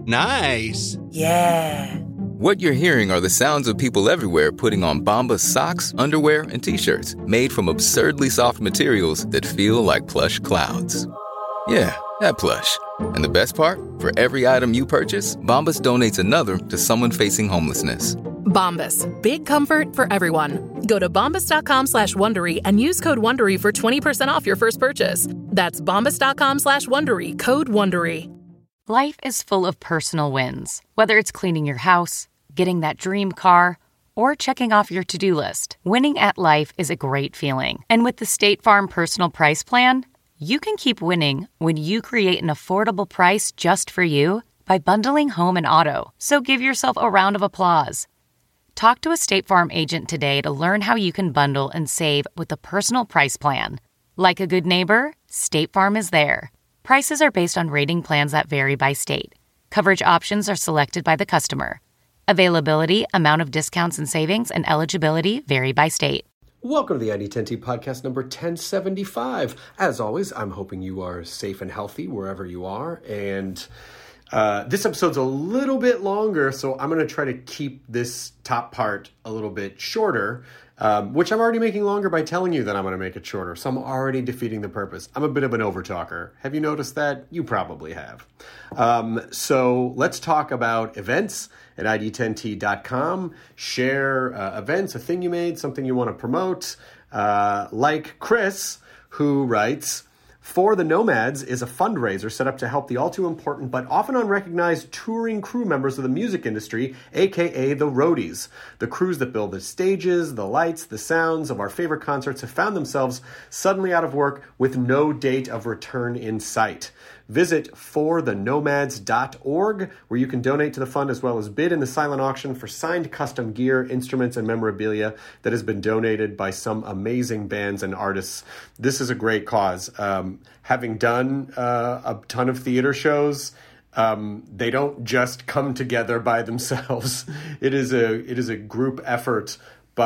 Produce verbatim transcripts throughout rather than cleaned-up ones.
Nice. Yeah. What you're hearing are the sounds of people everywhere putting on Bombas socks, underwear, and T-shirts made from absurdly soft materials that feel like plush clouds. Yeah, that plush. And the best part? For every item you purchase, Bombas donates another to someone facing homelessness. Bombas. Big comfort for everyone. Go to bombas.com slash Wondery and use code Wondery for twenty percent off your first purchase. That's bombas.com slash Wondery. Code Wondery. Life is full of personal wins. Whether it's cleaning your house, getting that dream car, or checking off your to-do list. Winning at life is a great feeling. And with the State Farm Personal Price Plan, you can keep winning when you create an affordable price just for you by bundling home and auto. So give yourself a round of applause. Talk to a State Farm agent today to learn how you can bundle and save with the Personal Price Plan. Like a good neighbor, State Farm is there. Prices are based on rating plans that vary by state. Coverage options are selected by the customer. Availability, amount of discounts and savings, and eligibility vary by state. Welcome to the I D ten T podcast number ten seventy-five. As always, I'm hoping you are safe and healthy wherever you are. And uh, this episode's a little bit longer, so I'm going to try to keep this top part a little bit shorter, um, which I'm already making longer by telling you that I'm going to make it shorter. So I'm already defeating the purpose. I'm a bit of an overtalker. Have you noticed that? You probably have. Um, so let's talk about events at I D ten T dot com. Share uh, events, a thing you made, something you want to promote. Uh, like Chris, who writes, For the Nomads is a fundraiser set up to help the all-too-important but often unrecognized touring crew members of the music industry, a k a the roadies. The crews that build the stages, the lights, the sounds of our favorite concerts have found themselves suddenly out of work with no date of return in sight. Visit for the nomads dot org, where you can donate to the fund as well as bid in the silent auction for signed custom gear, instruments, and memorabilia that has been donated by some amazing bands and artists. This is a great cause. Um, having done uh, a ton of theater shows, um, they don't just come together by themselves. It is a it is a group effort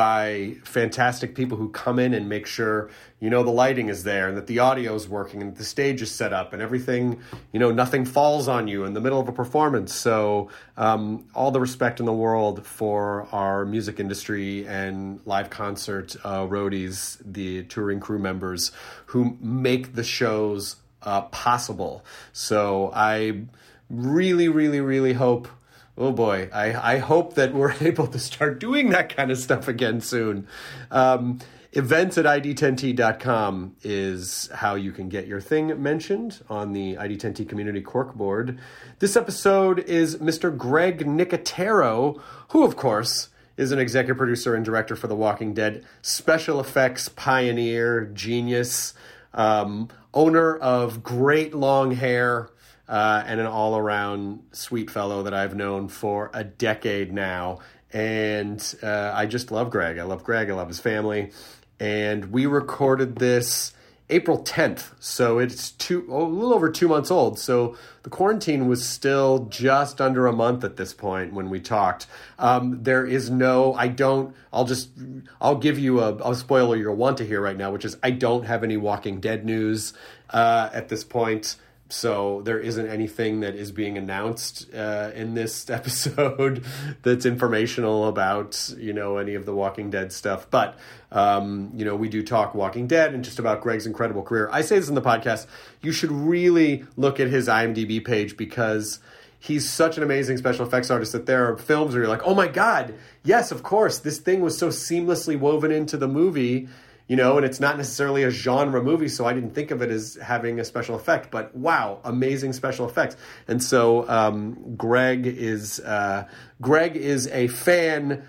by fantastic people who come in and make sure, you know, the lighting is there and that the audio is working and the stage is set up and everything, you know, nothing falls on you in the middle of a performance. So um, all the respect in the world for our music industry and live concert uh, roadies, the touring crew members who make the shows uh, possible. So I really, really, really hope Oh boy, I, I hope that we're able to start doing that kind of stuff again soon. Um, events at I D ten T dot com is how you can get your thing mentioned on the I D ten T Community Corkboard. This episode is Mister Greg Nicotero, who, of course, is an executive producer and director for The Walking Dead, special effects pioneer, genius, um, owner of great long hair, Uh, and an all-around sweet fellow that I've known for a decade now. And uh, I just love Greg. I love Greg. I love his family. And we recorded this April tenth. So it's two, oh, a little over two months old. So the quarantine was still just under a month at this point when we talked. Um, there is no, I don't, I'll just, I'll give you a, a spoiler you'll want to hear right now, which is I don't have any Walking Dead news uh, at this point. So there isn't anything that is being announced uh, in this episode that's informational about, you know, any of the Walking Dead stuff. But, um, you know, we do talk Walking Dead and just about Greg's incredible career. I say this in the podcast. You should really look at his I M D B page because he's such an amazing special effects artist that there are films where you're like, oh, my God, yes, of course. This thing was so seamlessly woven into the movie. You know, and it's not necessarily a genre movie, so I didn't think of it as having a special effect. But wow, amazing special effects! And so um, Greg is uh, Greg is a fan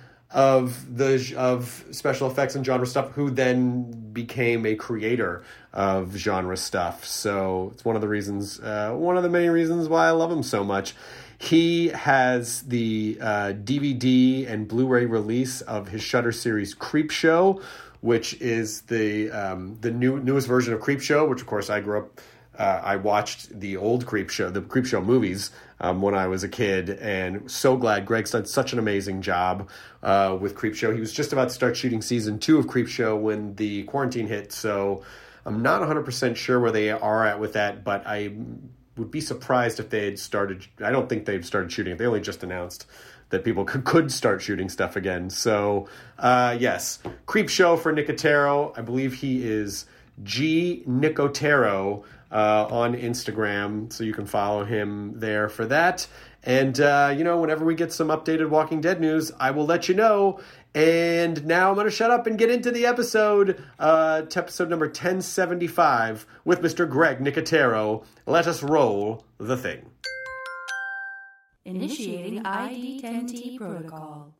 of the of special effects and genre stuff, who then became a creator of genre stuff. So it's one of the reasons, uh, one of the many reasons why I love him so much. He has the uh, D V D and Blu-ray release of his Shudder series Creepshow, which is the um, the new newest version of Creepshow, which of course I grew up. Uh, I watched the old Creepshow, the Creepshow movies um, when I was a kid, and so glad Greg's done such an amazing job uh, with Creepshow. He was just about to start shooting season two of Creepshow when the quarantine hit, so I'm not one hundred percent sure where they are at with that, but I would be surprised if they had started. I don't think they've started shooting it. They only just announced that people could, could start shooting stuff again. So, uh, yes, Creep Show for Nicotero. I believe he is G Nicotero uh, on Instagram, so you can follow him there for that. And, uh, you know, whenever we get some updated Walking Dead news, I will let you know. And now I'm going to shut up and get into the episode, uh, to episode number ten seventy-five with Mister Greg Nicotero. Let us roll the thing. Initiating I D ten T protocol.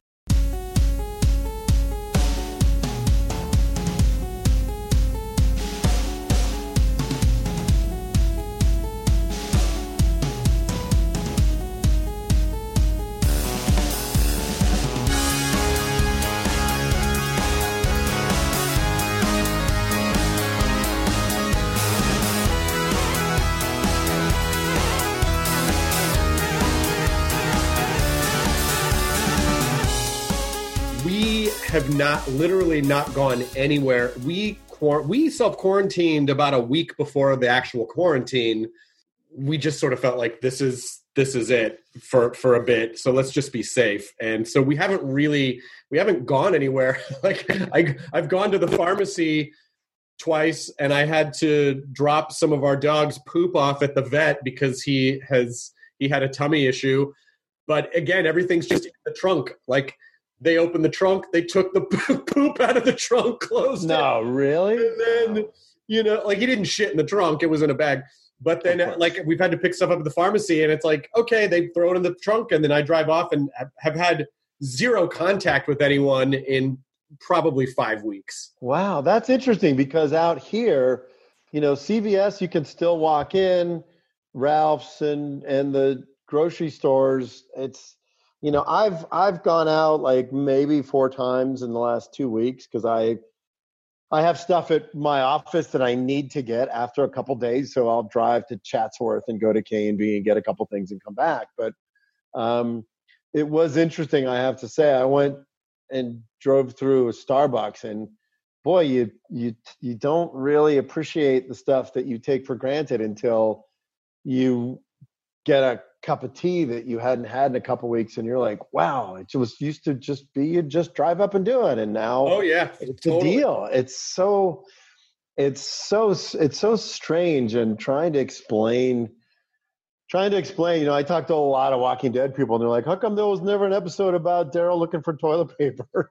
Have not literally not gone anywhere. We we self-quarantined about a week before the actual quarantine. We just sort of felt like this is this is it for for a bit. So let's just be safe. And so we haven't really we haven't gone anywhere. Like I I've gone to the pharmacy twice, and I had to drop some of our dog's poop off at the vet because he has he had a tummy issue. But again, everything's just in the trunk. Like, they opened the trunk, they took the poop out of the trunk, closed no, it. No, really? And then, you know, like, he didn't shit in the trunk. It was in a bag. But then, like, we've had to pick stuff up at the pharmacy, and it's like, okay, they throw it in the trunk, and then I drive off and have had zero contact with anyone in probably five weeks. Wow, that's interesting, because out here, you know, C V S, you can still walk in, Ralph's and, and the grocery stores, it's, you know, I've I've gone out like maybe four times in the last two weeks because I I have stuff at my office that I need to get after a couple days, so I'll drive to Chatsworth and go to K and B and get a couple things and come back. But um, it was interesting, I have to say. I went and drove through a Starbucks, and boy, you you you don't really appreciate the stuff that you take for granted until you get a cup of tea that you hadn't had in a couple of weeks, and you're like, wow, it was used to just be, you just drive up and do it, and now oh yeah it's totally. a deal. It's so it's so it's so strange, and trying to explain trying to explain you know I talked to a lot of Walking Dead people, and they're like, how come there was never an episode about Daryl looking for toilet paper?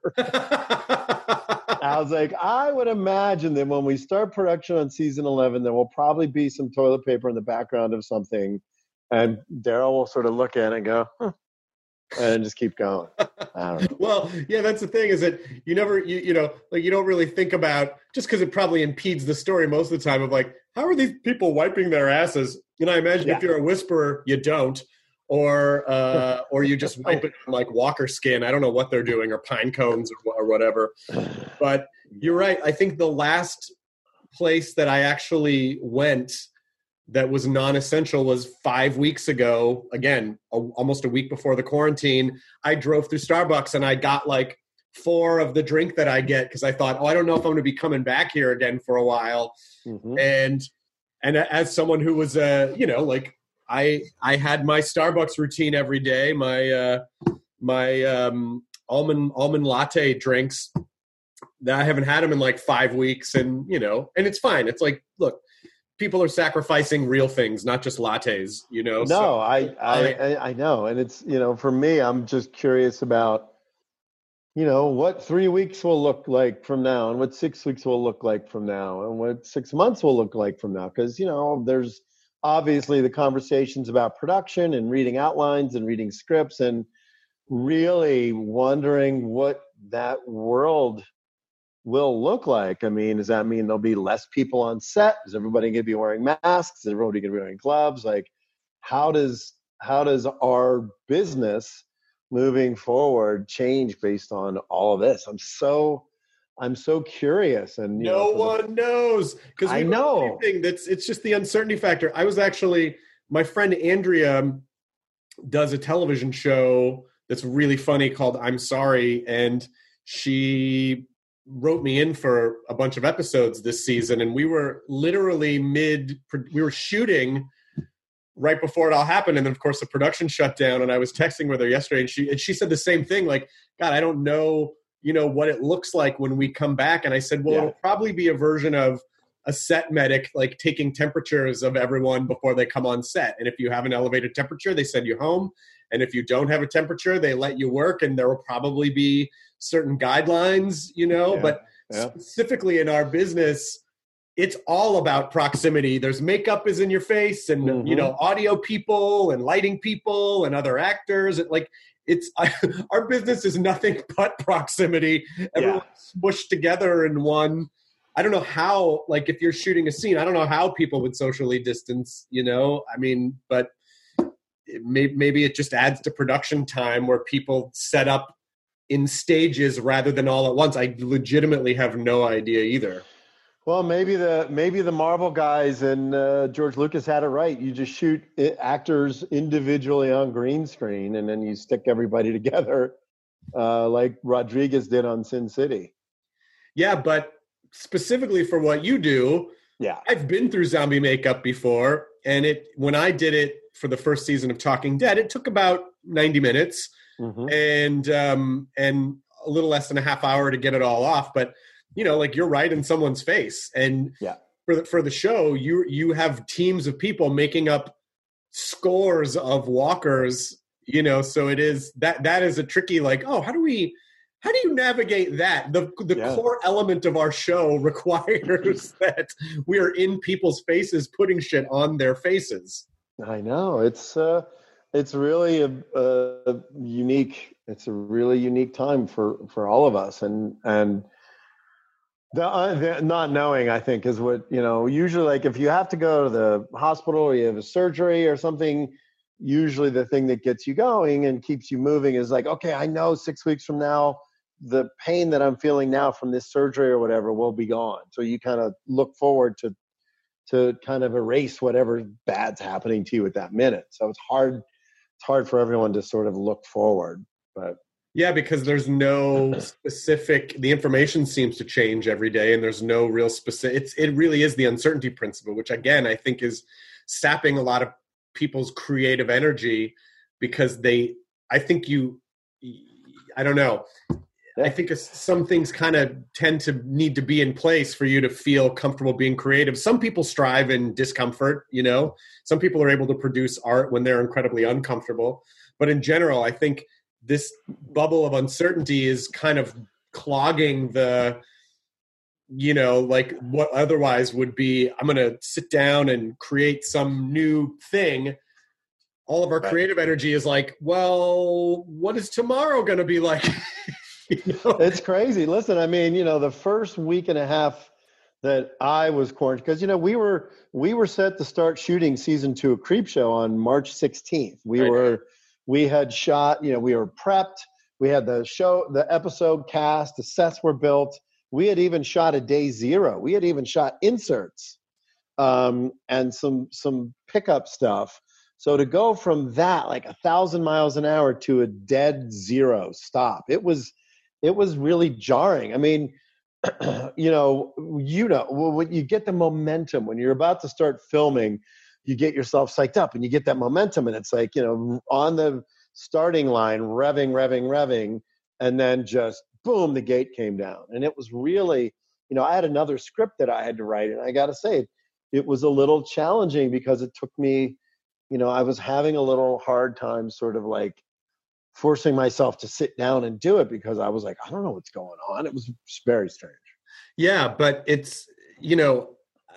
I was like, I would imagine that when we start production on season eleven, there will probably be some toilet paper in the background of something. And Daryl will sort of look at it and go, huh, and just keep going. I don't know. Well, yeah, that's the thing, is that you never, you, you know, like, you don't really think about, just because it probably impedes the story most of the time, of like, how are these people wiping their asses? You know, I imagine yeah. if you're a whisperer, you don't, or uh, or you just wipe it on like walker skin. I don't know what they're doing, or pine cones or, or whatever. But you're right. I think the last place that I actually went that was non-essential was five weeks ago. Again, a, almost a week before the quarantine. I drove through Starbucks and I got like four of the drink that I get, because I thought, oh, I don't know if I'm going to be coming back here again for a while. Mm-hmm. And and as someone who was, uh, you know, like I I had my Starbucks routine every day, my uh, my um, almond almond latte drinks. I haven't had them in like five weeks, and you know, and it's fine. It's like, look, people are sacrificing real things, not just lattes, you know? No, so, I, I, I, I know. And it's, you know, for me, I'm just curious about, you know, what three weeks will look like from now, and what six weeks will look like from now, and what six months will look like from now. Because, you know, there's obviously the conversations about production and reading outlines and reading scripts, and really wondering what that world will look like. I mean, does that mean there'll be less people on set? Is everybody going to be wearing masks? Is everybody going to be wearing gloves? Like, how does how does our business moving forward change based on all of this? I'm so I'm so curious. And you no know, one the, knows, because I know that's it's just the uncertainty factor. I was actually my friend Andrea does a television show that's really funny called I'm Sorry, and she wrote me in for a bunch of episodes this season, and we were literally mid we were shooting right before it all happened. And then, of course, the production shut down. And I was texting with her yesterday, and she and she said the same thing. Like, God, I don't know, you know, what it looks like when we come back. And I said, well, yeah. it'll probably be a version of a set medic, like taking temperatures of everyone before they come on set. And if you have an elevated temperature, they send you home. And if you don't have a temperature, they let you work. And there will probably be certain guidelines, you know, yeah. but yeah. specifically in our business, it's all about proximity. There's makeup is in your face, and mm-hmm. you know, audio people and lighting people and other actors. It, like it's I, our business is nothing but proximity. Everyone's yeah. smushed together in one. I don't know how. Like if you're shooting a scene, I don't know how people would socially distance. You know, I mean, but it may, maybe it just adds to production time where people set up in stages rather than all at once. I legitimately have no idea either. Well, maybe the maybe the Marvel guys and uh, George Lucas had it right. You just shoot it, actors individually on green screen, and then you stick everybody together, uh, like Rodriguez did on Sin City. Yeah, but specifically for what you do, yeah, I've been through zombie makeup before, and it when I did it for the first season of Talking Dead, it took about ninety minutes, mm-hmm. and um, and a little less than a half hour to get it all off, but. You know, like you're right in someone's face. And yeah. for the, for the show, you you have teams of people making up scores of walkers, you know, so it is that that is a tricky, like, oh, how do we, how do you navigate that? The the yeah. core element of our show requires that we are in people's faces, putting shit on their faces. I know. It's, uh, it's really a, a unique, it's a really unique time for, for all of us. And, and, The, uh, the not knowing, I think, is what, you know, usually like if you have to go to the hospital or you have a surgery or something, usually the thing that gets you going and keeps you moving is like, okay, I know six weeks from now, the pain that I'm feeling now from this surgery or whatever will be gone. So you kind of look forward to, to kind of erase whatever bad's happening to you at that minute. So it's hard, it's hard for everyone to sort of look forward, but. Yeah, because there's no specific, the information seems to change every day, and there's no real specific, it's, it really is the uncertainty principle, which again, I think is sapping a lot of people's creative energy because they, I think you, I don't know, I think some things kind of tend to need to be in place for you to feel comfortable being creative. Some people strive in discomfort, you know, some people are able to produce art when they're incredibly uncomfortable, but in general, I think this bubble of uncertainty is kind of clogging the, you know, like what otherwise would be, I'm going to sit down and create some new thing. All of our right. creative energy is like, well, what is tomorrow going to be like? You know? It's crazy. Listen, I mean, you know, the first week and a half that I was quarantined, because, you know, we were, we were set to start shooting season two of Creepshow on March sixteenth. We right. were, We had shot, you know, we were prepped. We had the show, the episode cast, the sets were built. We had even shot a day zero. We had even shot inserts um, and some some pickup stuff. So to go from that, like a thousand miles an hour to a dead zero stop, it was it was really jarring. I mean, you know, you know, when you get the momentum when you're about to start filming. You get yourself psyched up and you get that momentum and it's like, you know, on the starting line, revving, revving, revving, and then just boom, the gate came down. And it was really, you know, I had another script that I had to write. And I got to say, it was a little challenging because it took me, you know, I was having a little hard time sort of like forcing myself to sit down and do it because I was like, I don't know what's going on. It was very strange. Yeah, but it's, you know,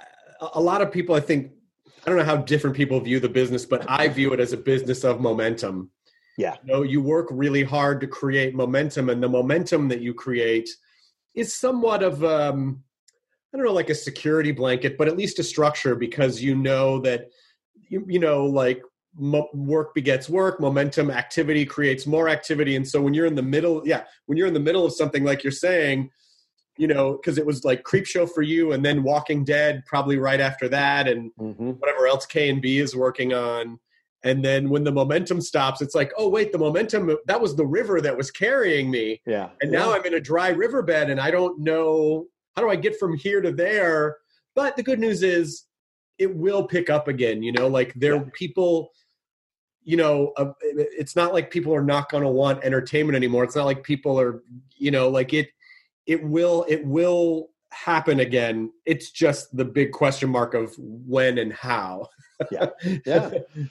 a lot of people, I think, I don't know how different people view the business, but I view it as a business of momentum. Yeah. You know, you work really hard to create momentum, and the momentum that you create is somewhat of, um, I don't know, like a security blanket, but at least a structure because you know that, you, you know, like mo- work begets work, momentum, activity creates more activity. And so when you're in the middle, yeah, when you're in the middle of something like you're saying, you know, because it was like Creepshow for you and then Walking Dead probably right after that and mm-hmm. whatever else K and B is working on. And then when the momentum stops, it's like, oh, wait, the momentum, that was the river that was carrying me. Yeah. And yeah. now I'm in a dry riverbed and I don't know, how do I get from here to there? But the good news is it will pick up again. You know, like there Yeah. people, you know, uh, it's not like people are not going to want entertainment anymore. It's not like people are, you know, like it, it will, it will happen again. It's just the big question mark of when and how. Yeah. Yeah.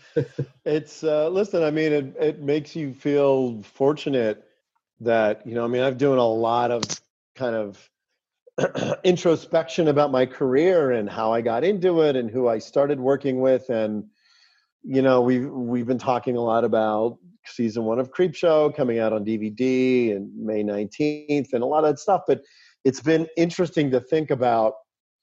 It's, uh, listen, I mean, it, it makes you feel fortunate that, you know, I mean, I'm doing a lot of kind of introspection about my career and how I got into it and who I started working with. And, you know, we've, we've been talking a lot about season one of Creepshow coming out on D V D and May nineteenth and a lot of that stuff. But it's been interesting to think about,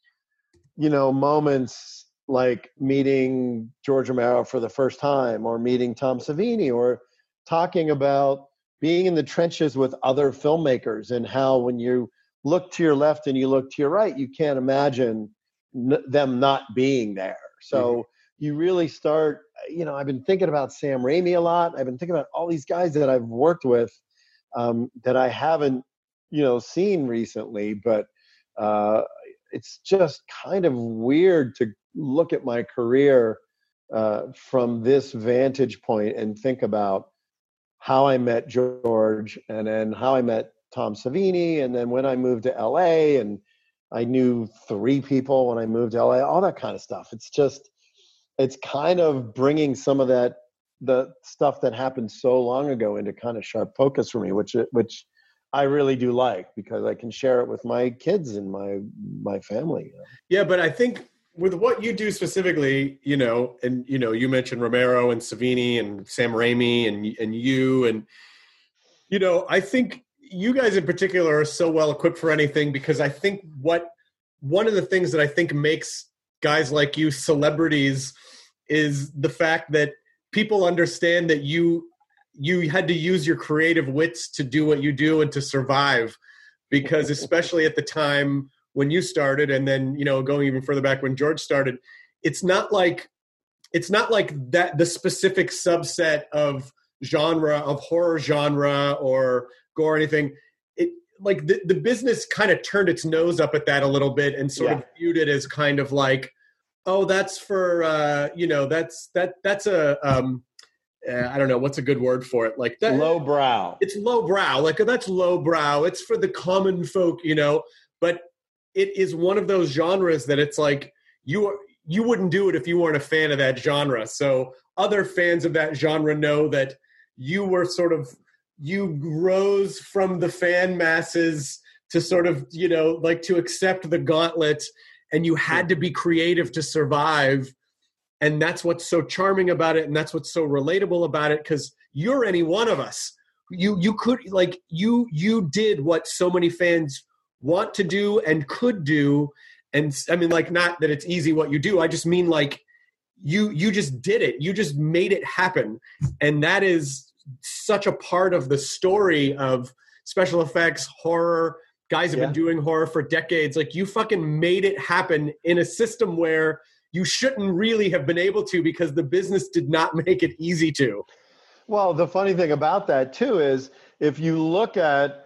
you know, moments like meeting George Romero for the first time or meeting Tom Savini or talking about being in the trenches with other filmmakers and how when you look to your left and you look to your right, you can't imagine n- them not being there. So mm-hmm. you really start, you know, I've been thinking about Sam Raimi a lot. I've been thinking about all these guys that I've worked with um, that I haven't, you know, seen recently, but uh, it's just kind of weird to look at my career uh, from this vantage point and think about how I met George and then how I met Tom Savini. And then when I moved to L A and I knew three people when I moved to L A, all that kind of stuff. It's just, it's kind of bringing some of that, the stuff that happened so long ago into kind of sharp focus for me, which, which I really do like because I can share it with my kids and my, my family. You know? Yeah. But I think with what you do specifically, you know, and, you know, you mentioned Romero and Savini and Sam Raimi and, and you, and, you know, I think you guys in particular are so well equipped for anything because I think what, one of the things that I think makes guys like you celebrities is the fact that people understand that you, you had to use your creative wits to do what you do and to survive, because especially at the time when you started, and then, you know, going even further back when George started, it's not like, it's not like that the specific subset of genre, of horror genre or gore or anything. It like the, the business kind of turned its nose up at that a little bit and sort yeah. of viewed it as kind of like, oh, that's for, uh, you know, that's, that, that's a, um, uh, I don't know, what's a good word for it? Like that, low brow. It's low brow. Like that's low brow. It's for the common folk, you know, but it is one of those genres that it's like, you are, you wouldn't do it if you weren't a fan of that genre. So other fans of that genre know that you were sort of, you rose from the fan masses to sort of, you know, like to accept the gauntlet, and you had to be creative to survive. And that's what's so charming about it. And that's what's so relatable about it. Cause you're any one of us. You, you could like, you, you did what so many fans want to do and could do. And I mean, like, not that it's easy what you do. I just mean like you, you just did it. You just made it happen. And that is such a part of the story of special effects, horror. Guys have yeah. been doing horror for decades. Like you fucking made it happen in a system where you shouldn't really have been able to because the business did not make it easy to. Well, the funny thing about that too is if you look at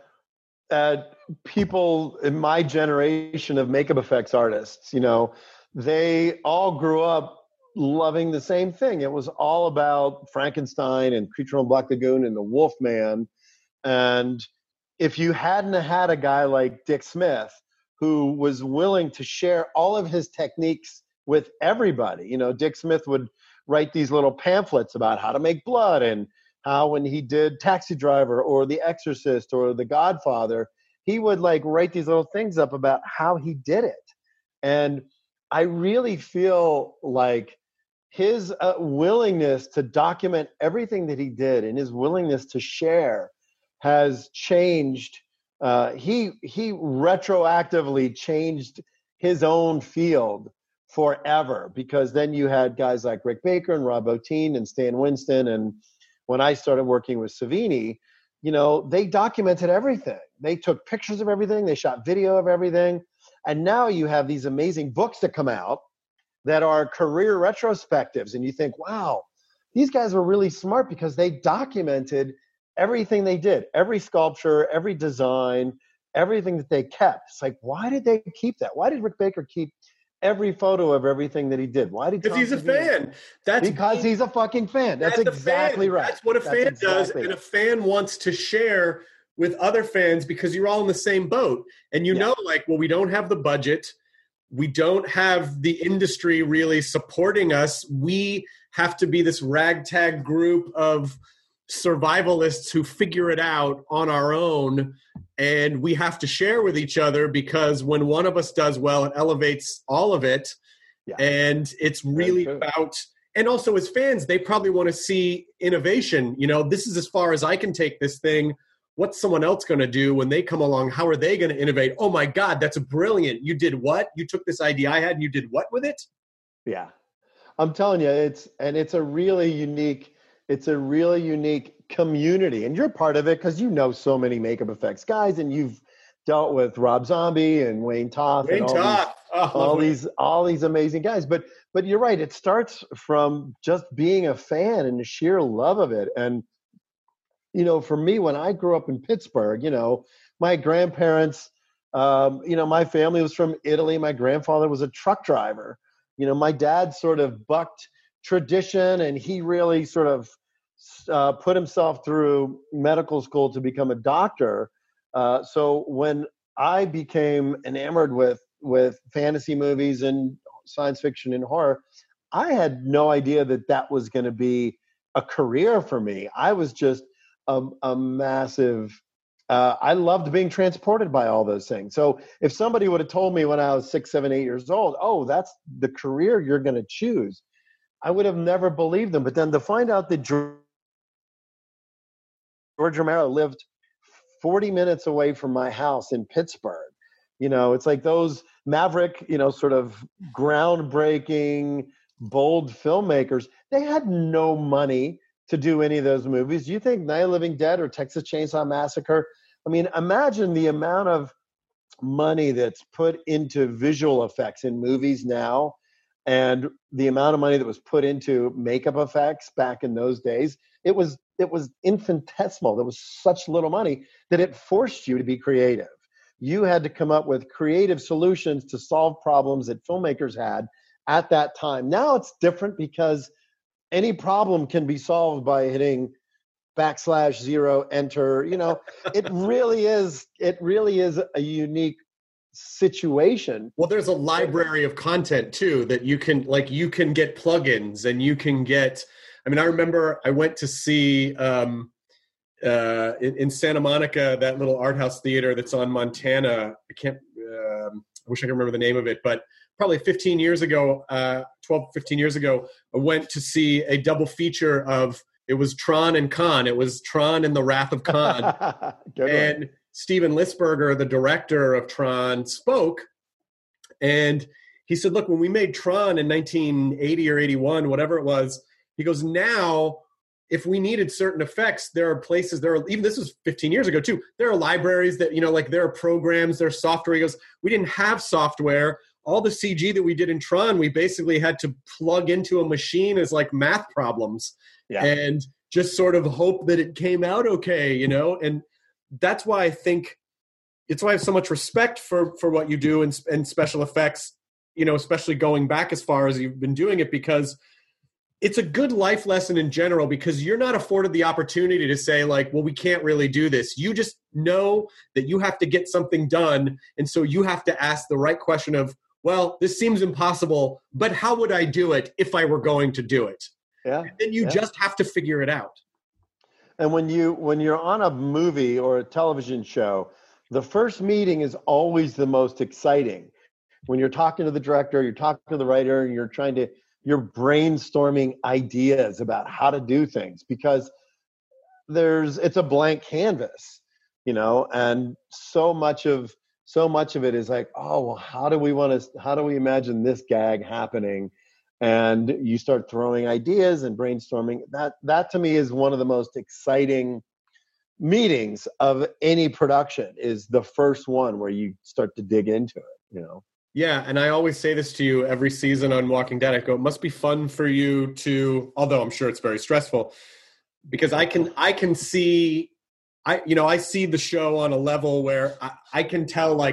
at people in my generation of makeup effects artists, you know, they all grew up loving the same thing. It was all about Frankenstein and Creature on Black Lagoon and the Wolfman. And if you hadn't had a guy like Dick Smith who was willing to share all of his techniques with everybody, you know, Dick Smith would write these little pamphlets about how to make blood and how when he did Taxi Driver or The Exorcist or The Godfather, he would like write these little things up about how he did it. And I really feel like his uh, willingness to document everything that he did and his willingness to share has changed. Uh, he he retroactively changed his own field forever, because then you had guys like Rick Baker and Rob Bottin and Stan Winston. And when I started working with Savini, you know, they documented everything. They took pictures of everything. They shot video of everything. And now you have these amazing books that come out that are career retrospectives. And you think, wow, these guys were really smart because they documented everything they did, every sculpture, every design, everything that they kept. It's like, why did they keep that? Why did Rick Baker keep every photo of everything that he did. Why did Because Tom he's a Savini? fan. That's because being, he's a fucking fan. That's, that's exactly right. That's what a That's fan exactly does, right. and a fan wants to share with other fans because you're all in the same boat. And you Yeah. know, like, well, we don't have the budget. We don't have the industry really supporting us. We have to be this ragtag group of survivalists who figure it out on our own, and we have to share with each other because when one of us does well, it elevates all of it. Yeah. And it's really about, and also as fans, they probably want to see innovation. You know, this is as far as I can take this thing. What's someone else going to do when they come along? How are they going to innovate? Oh my God, that's brilliant. You did what? You took this idea I had and you did what with it? Yeah. I'm telling you, it's, and it's a really unique, it's a really unique community. And you're part of it because you know so many makeup effects guys, and you've dealt with Rob Zombie and Wayne Toth Wayne and all, Toth. these, oh, all these, all these amazing guys. But, but you're right. It starts from just being a fan and the sheer love of it. And, you know, for me, when I grew up in Pittsburgh, you know, my grandparents, um, you know, my family was from Italy. My grandfather was a truck driver. You know, my dad sort of bucked tradition, and he really sort of uh, put himself through medical school to become a doctor. Uh, so when I became enamored with with fantasy movies and science fiction and horror, I had no idea that that was going to be a career for me. I was just a, a massive, uh, I loved being transported by all those things. So if somebody would have told me when I was six, seven, eight years old, oh, that's the career you're going to choose, I would have never believed them. But then to find out that George Romero lived forty minutes away from my house in Pittsburgh, you know, it's like those maverick, you know, sort of groundbreaking, bold filmmakers, they had no money to do any of those movies. Do you think Night of the Living Dead or Texas Chainsaw Massacre? I mean, imagine the amount of money that's put into visual effects in movies now, and the amount of money that was put into makeup effects back in those days. It was it was infinitesimal. There was such little money that it forced you to be creative. You had to come up with creative solutions to solve problems that filmmakers had at that time. Now it's different because any problem can be solved by hitting backslash zero, enter. You know, it really is, it really is a unique situation. Well, there's a library of content too that you can, like, you can get plugins and you can get, I mean, I remember I went to see um, uh, in, in Santa Monica, that little art house theater that's on Montana. I can't, um, I wish I could remember the name of it, but probably fifteen years ago, uh, twelve, fifteen years ago, I went to see a double feature of, it was Tron and Khan. It was Tron and the Wrath of Khan. And one. Steven Lisberger, the director of Tron, spoke. And he said, look, when we made Tron in nineteen eighty or eighty-one, whatever it was, he goes, now, if we needed certain effects, there are places, there are, even this was fifteen years ago too, there are libraries that, you know, like there are programs, there are software. He goes, we didn't have software. All the C G that we did in Tron, we basically had to plug into a machine as like math problems yeah. and just sort of hope that it came out okay, you know? And that's why I think, it's why I have so much respect for, for what you do in, in special effects, you know, especially going back as far as you've been doing it, because it's a good life lesson in general, because you're not afforded the opportunity to say like, well, we can't really do this. You just know that you have to get something done. And so you have to ask the right question of, well, this seems impossible, but how would I do it if I were going to do it? Yeah. And then you yeah. just have to figure it out. And when you when you're on a movie or a television show, the first meeting is always the most exciting. When you're talking to the director, you're talking to the writer, and you're trying to you're brainstorming ideas about how to do things, because there's it's a blank canvas, you know, and so much of So much of it is like, oh, well, how do we want to, how do we imagine this gag happening? And you start throwing ideas and brainstorming. That, that to me is one of the most exciting meetings of any production, is the first one where you start to dig into it, you know? Yeah. And I always say this to you every season on Walking Dead. I go, it must be fun for you to, although I'm sure it's very stressful, because I can, I can see I, you know, I see the show on a level where I, I can tell, like,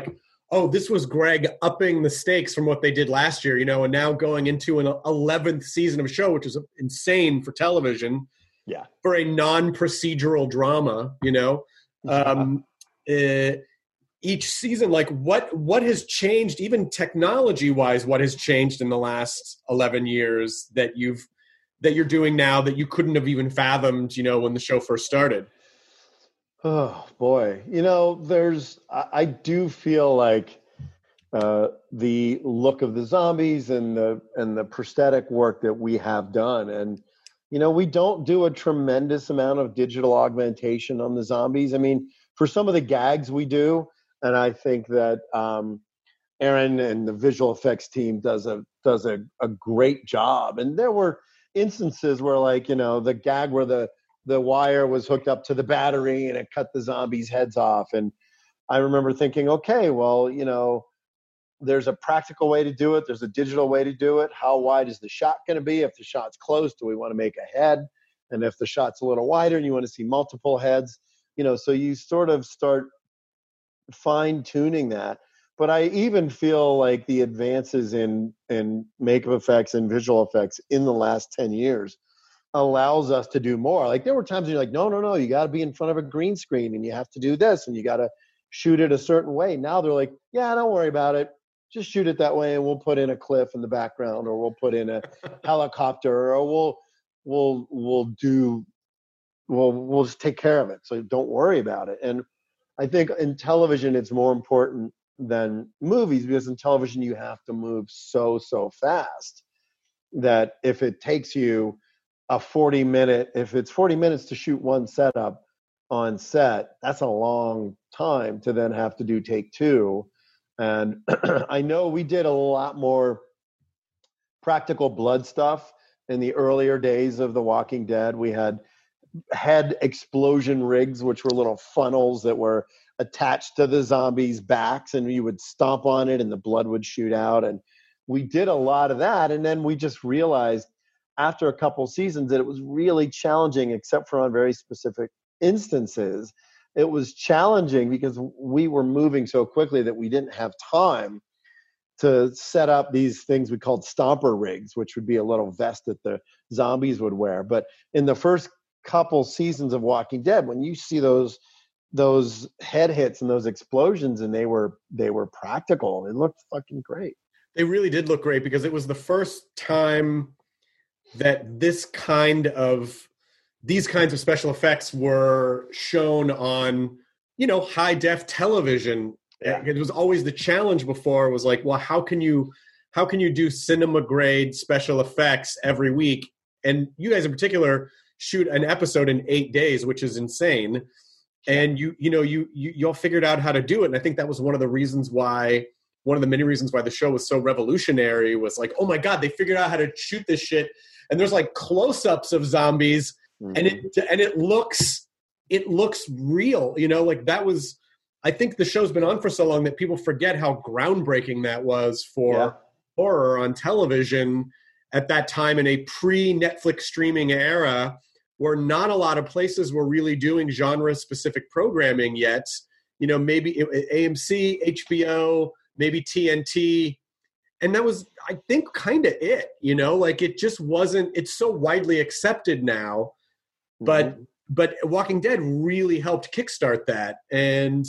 oh, this was Greg upping the stakes from what they did last year, you know, and now going into an eleventh season of a show, which is insane for television. Yeah. For a non-procedural drama, you know. Um, uh, each season, like what what has changed, even technology-wise, what has changed in the last eleven years that you've that you're doing now that you couldn't have even fathomed, you know, when the show first started? Oh boy, you know, there's I, I do feel like uh, the look of the zombies and the and the prosthetic work that we have done, and you know, we don't do a tremendous amount of digital augmentation on the zombies. I mean, for some of the gags we do, and I think that um, Aaron and the visual effects team does a does a, a great job. And there were instances where, like, you know, the gag where the the wire was hooked up to the battery and it cut the zombies' heads off. And I remember thinking, okay, well, you know, there's a practical way to do it. There's a digital way to do it. How wide is the shot going to be? If the shot's close, do we want to make a head? And if the shot's a little wider and you want to see multiple heads, you know, so you sort of start fine tuning that. But I even feel like the advances in, in makeup effects and visual effects in the last ten years allows us to do more. Like there were times when you're like, no, no, no, you got to be in front of a green screen and you have to do this and you got to shoot it a certain way. Now they're like, yeah, don't worry about it. Just shoot it that way and we'll put in a cliff in the background, or we'll put in a helicopter, or we'll, we'll, we'll do, we'll, we'll just take care of it. So don't worry about it. And I think in television, it's more important than movies, because in television, you have to move so, so fast that if it takes you a forty minute, if it's forty minutes to shoot one setup on set, that's a long time to then have to do take two. And I know we did a lot more practical blood stuff in the earlier days of The Walking Dead. We had head explosion rigs, which were little funnels that were attached to the zombies' backs, and you would stomp on it and the blood would shoot out. And we did a lot of that. And then we just realized after a couple seasons that it was really challenging, except for on very specific instances. It was challenging because we were moving so quickly that we didn't have time to set up these things we called stomper rigs, which would be a little vest that the zombies would wear. But in the first couple seasons of Walking Dead, when you see those those head hits and those explosions, and they were they were practical, it looked fucking great. They really did look great, because it was the first time that this kind of these kinds of special effects were shown on, you know, high def television. Yeah. It was always the challenge before. It was like, well, how can you, how can you do cinema grade special effects every week? And you guys in particular shoot an episode in eight days, which is insane. And you, you know, you, you, you all figured out how to do it. And I think that was one of the reasons why, one of the many reasons why the show was so revolutionary, was like, oh my God, they figured out how to shoot this shit. And there's like close-ups of zombies, mm-hmm. and it, and it looks, it looks real, you know, like that was, I think the show's been on for so long that people forget how groundbreaking that was for yeah. horror on television at that time, in a pre-Netflix streaming era where not a lot of places were really doing genre-specific programming yet. You know, maybe A M C, H B O, maybe T N T. And that was, I think, kind of it, you know, like it just wasn't, it's so widely accepted now. But mm-hmm. but Walking Dead really helped kickstart that. And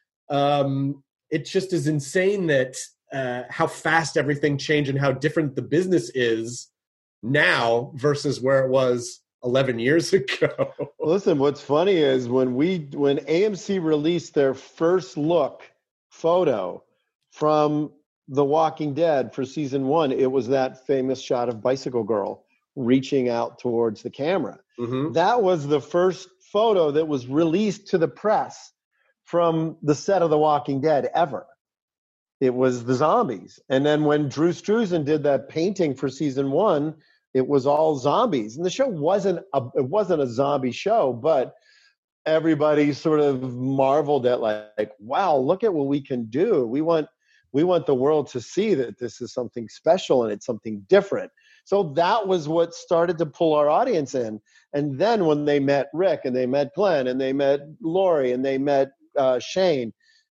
um, it just is insane that uh, how fast everything changed and how different the business is now versus where it was eleven years ago. Listen, what's funny is when we when A M C released their first look photo from The Walking Dead for season one, it was that famous shot of Bicycle Girl reaching out towards the camera. Mm-hmm. That was the first photo that was released to the press from the set of The Walking Dead ever. It was the zombies. And then when Drew Struzan did that painting for season one, it was all zombies. And the show wasn't a, it wasn't a zombie show, but everybody sort of marveled at like, like, wow, look at what we can do. We want we want the world to see that this is something special and it's something different. So that was what started to pull our audience in. And then when they met Rick and they met Glenn and they met Lori and they met uh, Shane,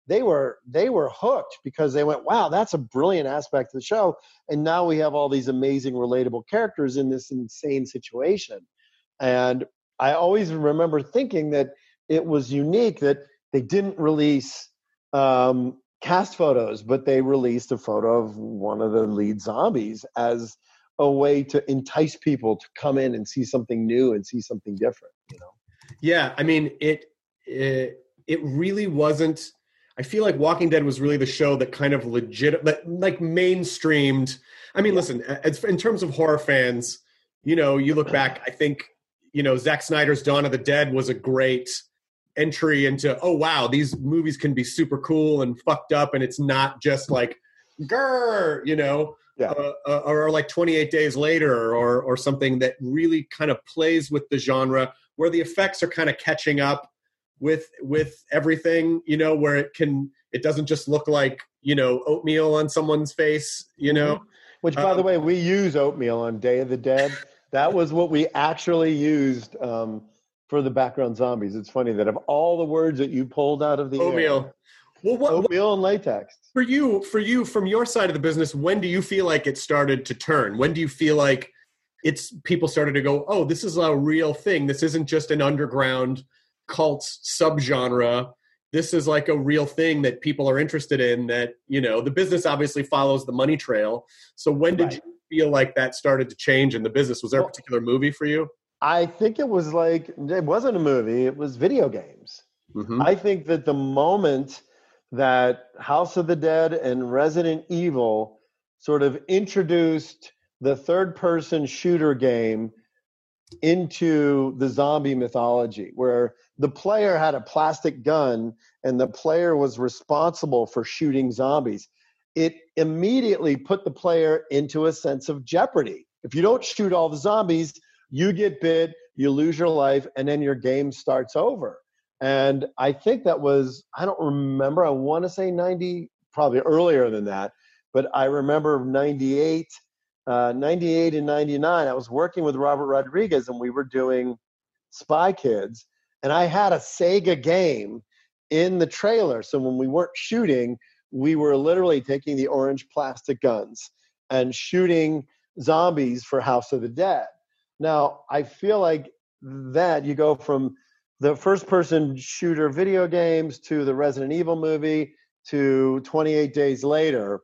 they were they were hooked because they went, wow, that's a brilliant aspect of the show. And now we have all these amazing relatable characters in this insane situation. And I always remember thinking that it was unique that they didn't release um, cast photos, but they released a photo of one of the lead zombies as a way to entice people to come in and see something new and see something different, you know? Yeah. I mean, it, it, it really wasn't, I feel like Walking Dead was really the show that kind of legit, like mainstreamed. I mean, listen, as, in terms of horror fans, you know, you look back, I think, you know, Zack Snyder's Dawn of the Dead was a great entry into, oh, wow, these movies can be super cool and fucked up. And it's not just like, grr, you know, yeah. uh, uh, or like twenty-eight days later or, or something that really kind of plays with the genre where the effects are kind of catching up with with everything, you know, where it can, it doesn't just look like, you know, oatmeal on someone's face, you know. Mm-hmm. Which, by um, the way, we use oatmeal on Day of the Dead. That was what we actually used um, for the background zombies. It's funny that of all the words that you pulled out of the oatmeal, air, well, what, oatmeal and latex. For you, for you, from your side of the business, when do you feel like it started to turn? When do you feel like it's people started to go, oh, this is a real thing. This isn't just an underground cult subgenre. This is like a real thing that people are interested in, that, you know, the business obviously follows the money trail. So when did right. you feel like that started to change in the business? Was there well, a particular movie for you? I think it was like, it wasn't a movie, it was video games. Mm-hmm. I think that the moment that House of the Dead and Resident Evil sort of introduced the third person shooter game into the zombie mythology, where the player had a plastic gun and the player was responsible for shooting zombies, it immediately put the player into a sense of jeopardy. If you don't shoot all the zombies, you get bit, you lose your life, and then your game starts over. And I think that was, I don't remember, I want to say ninety, probably earlier than that, but I remember ninety-eight, uh, ninety-eight and ninety-nine, I was working with Robert Rodriguez and we were doing Spy Kids, and I had a Sega game in the trailer. So when we weren't shooting, we were literally taking the orange plastic guns and shooting zombies for House of the Dead. Now, I feel like that you go from the first-person shooter video games to the Resident Evil movie to twenty-eight days later,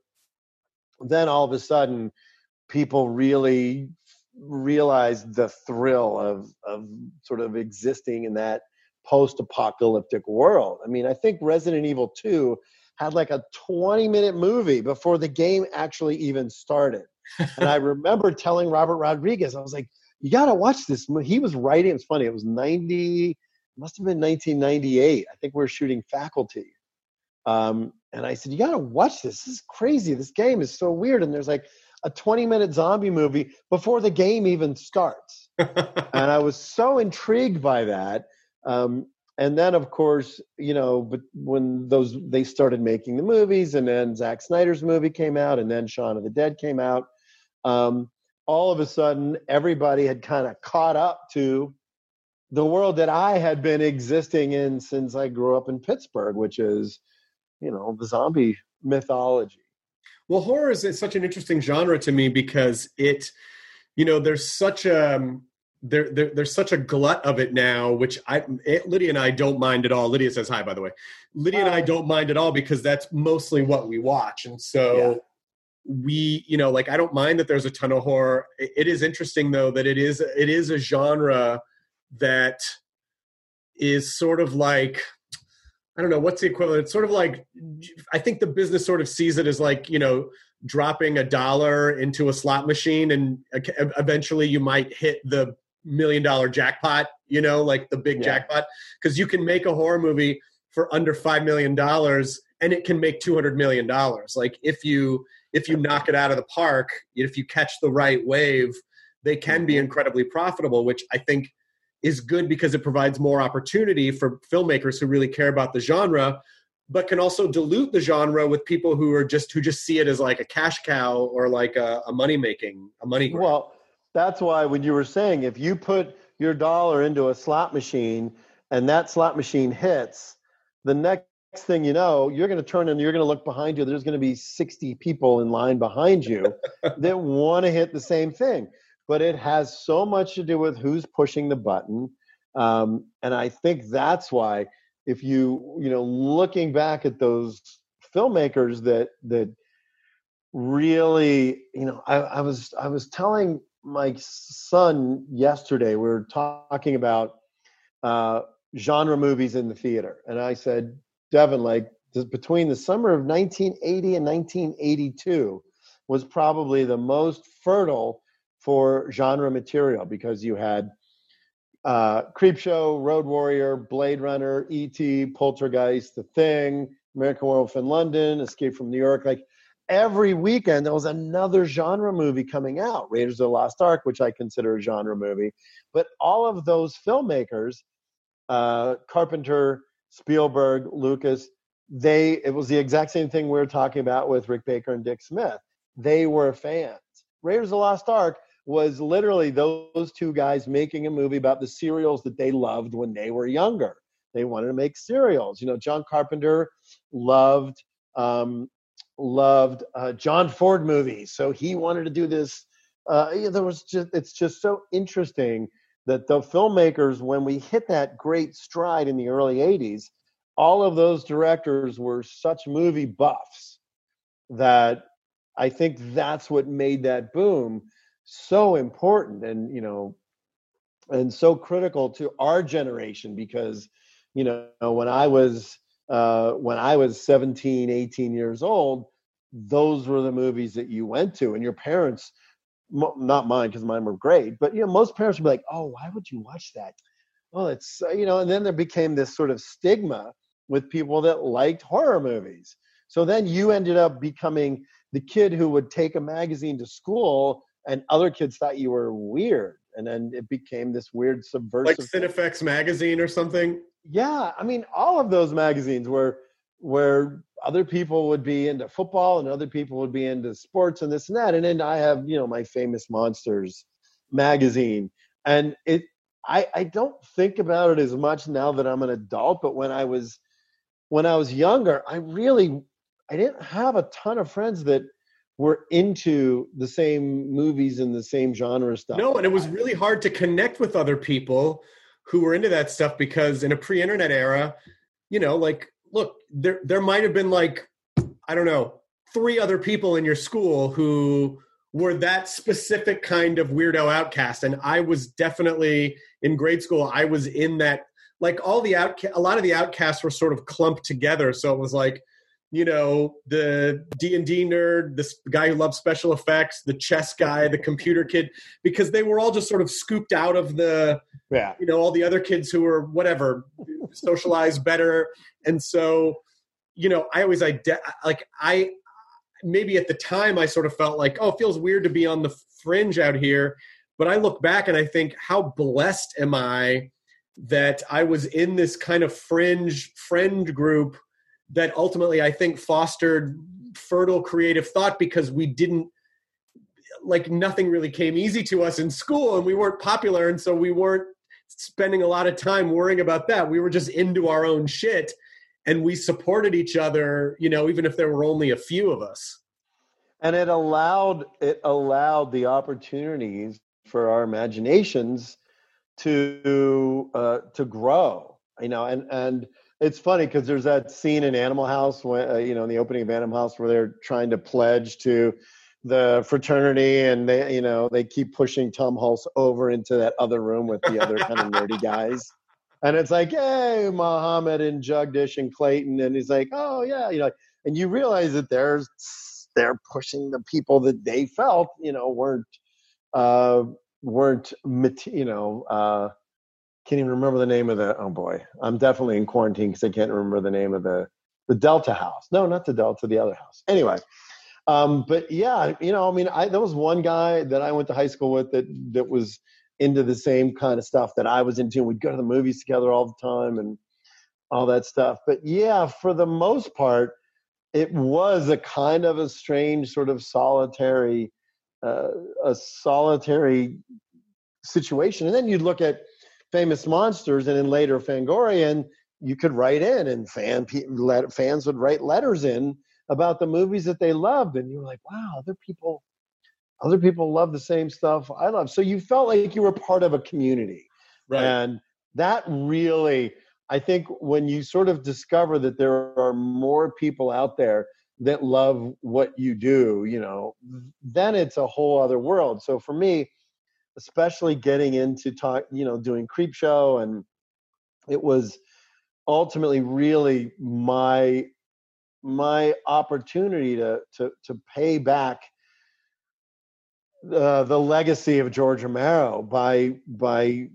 then all of a sudden people really realized the thrill of, of sort of existing in that post-apocalyptic world. I mean, I think Resident Evil two had like a twenty-minute movie before the game actually even started. And I remember telling Robert Rodriguez, I was like, you got to watch this. He was writing, it's funny, it was ninety, must have been nineteen ninety-eight. I think we were shooting Faculty. Um, and I said, you got to watch this. This is crazy. This game is so weird. And there's like a twenty-minute zombie movie before the game even starts. And I was so intrigued by that. Um, and then, of course, you know, but when those they started making the movies, and then Zack Snyder's movie came out, and then Shaun of the Dead came out, um, all of a sudden, everybody had kind of caught up to the world that I had been existing in since I grew up in Pittsburgh, which is, you know, the zombie mythology. Well, horror is, is such an interesting genre to me because it, you know, there's such a there, there there's such a glut of it now, which I it, Lydia and I don't mind at all. Lydia says hi, by the way. Lydia uh, and I don't mind at all because that's mostly what we watch, and so. Yeah. We, you know, like I don't mind that there's a ton of horror. It is interesting though that it is it is a genre that is sort of like, I don't know what's the equivalent. It's sort of like, I think the business sort of sees it as like, you know, dropping a dollar into a slot machine and eventually you might hit the million dollar jackpot, you know, like the big yeah. jackpot, because you can make a horror movie for under five million dollars and it can make two hundred million dollars. Like if you if you knock it out of the park, if you catch the right wave, they can be incredibly profitable, which I think is good because it provides more opportunity for filmmakers who really care about the genre, but can also dilute the genre with people who are just who just see it as like a cash cow or like a, a money making a money grab. Well, that's why when you were saying if you put your dollar into a slot machine and that slot machine hits, the next thing you know, you're going to turn and you're going to look behind you. There's going to be sixty people in line behind you that want to hit the same thing. But it has so much to do with who's pushing the button. Um, and I think that's why, if you, you know, looking back at those filmmakers that, that really, you know, I, I was, I was telling my son yesterday, we were talking about uh, genre movies in the theater. And I said, Devin, like between the summer of nineteen eighty and nineteen eighty-two was probably the most fertile for genre material, because you had uh, Creepshow, Road Warrior, Blade Runner, E T, Poltergeist, The Thing, American Werewolf in London, Escape from New York. Like every weekend there was another genre movie coming out. Raiders of the Lost Ark, which I consider a genre movie. But all of those filmmakers, uh, Carpenter, Spielberg, Lucas, they it was the exact same thing we were talking about with Rick Baker and Dick Smith. They were fans. Raiders of the Lost Ark was literally those two guys making a movie about the cereals that they loved when they were younger. They wanted to make cereals. You know, John Carpenter loved um, loved uh, John Ford movies, so he wanted to do this. Uh, yeah, there was just it's just so interesting that the filmmakers, when we hit that great stride in the early eighties, all of those directors were such movie buffs that I think that's what made that boom so important and, you know, and so critical to our generation, because, you know, when I was, uh, when I was seventeen, eighteen years old, those were the movies that you went to, and your parents, not mine, because mine were great, but, you know, most parents would be like, oh, why would you watch that? Well, it's, you know, and then there became this sort of stigma with people that liked horror movies. So then you ended up becoming the kid who would take a magazine to school, and other kids thought you were weird. And then it became this weird subversive. Like Cinefex magazine or something? Yeah. I mean, all of those magazines were where other people would be into football and other people would be into sports and this and that. And then I have, you know, my Famous Monsters magazine. And it, I, I don't think about it as much now that I'm an adult, but when I was, when I was younger, I really, I didn't have a ton of friends that were into the same movies and the same genre stuff. No, and it was really hard to connect with other people who were into that stuff, because in a pre-internet era, you know, like, look, there there might have been like, I don't know, three other people in your school who were that specific kind of weirdo outcast. And I was definitely, in grade school, I was in that, like all the outcast, a lot of the outcasts were sort of clumped together. So it was like, you know, the D and D nerd, this guy who loves special effects, the chess guy, the computer kid, because they were all just sort of scooped out of the, yeah. you know, all the other kids who were whatever, socialized better. And so, you know, I always, ide- like I, maybe at the time I sort of felt like, oh, it feels weird to be on the fringe out here. But I look back and I think, how blessed am I that I was in this kind of fringe friend group that ultimately I think fostered fertile creative thought, because we didn't, like, nothing really came easy to us in school and we weren't popular. And so we weren't spending a lot of time worrying about that. We were just into our own shit, and we supported each other, you know, even if there were only a few of us. And it allowed, it allowed the opportunities for our imaginations to, uh, to grow, you know, and, and, it's funny because there's that scene in Animal House, when, uh, you know, in the opening of Animal House, where they're trying to pledge to the fraternity, and they, you know, they keep pushing Tom Hulce over into that other room with the other kind of nerdy guys, and it's like, hey, Muhammad and Jagdish and Clayton, and he's like, oh yeah, you know, and you realize that there's they're pushing the people that they felt, you know, weren't uh, weren't you know. Uh, Can't even remember the name of the, oh boy, I'm definitely in quarantine because I can't remember the name of the, the Delta house. No, not the Delta, the other house. Anyway, um, but yeah, you know, I mean, I, there was one guy that I went to high school with that, that was into the same kind of stuff that I was into. We'd go to the movies together all the time and all that stuff. But yeah, for the most part, it was a kind of a strange sort of solitary, uh, a solitary situation. And then you'd look at Famous Monsters, and then later Fangoria, and you could write in, and fan let, fans would write letters in about the movies that they loved, and you were like, wow, other people, other people love the same stuff I love. So you felt like you were part of a community, right? And that really, I think, when you sort of discover that there are more people out there that love what you do, you know, then it's a whole other world. So for me, especially getting into talk, you know, doing Creepshow, and it was ultimately really my my opportunity to to to pay back uh, the legacy of George Romero by by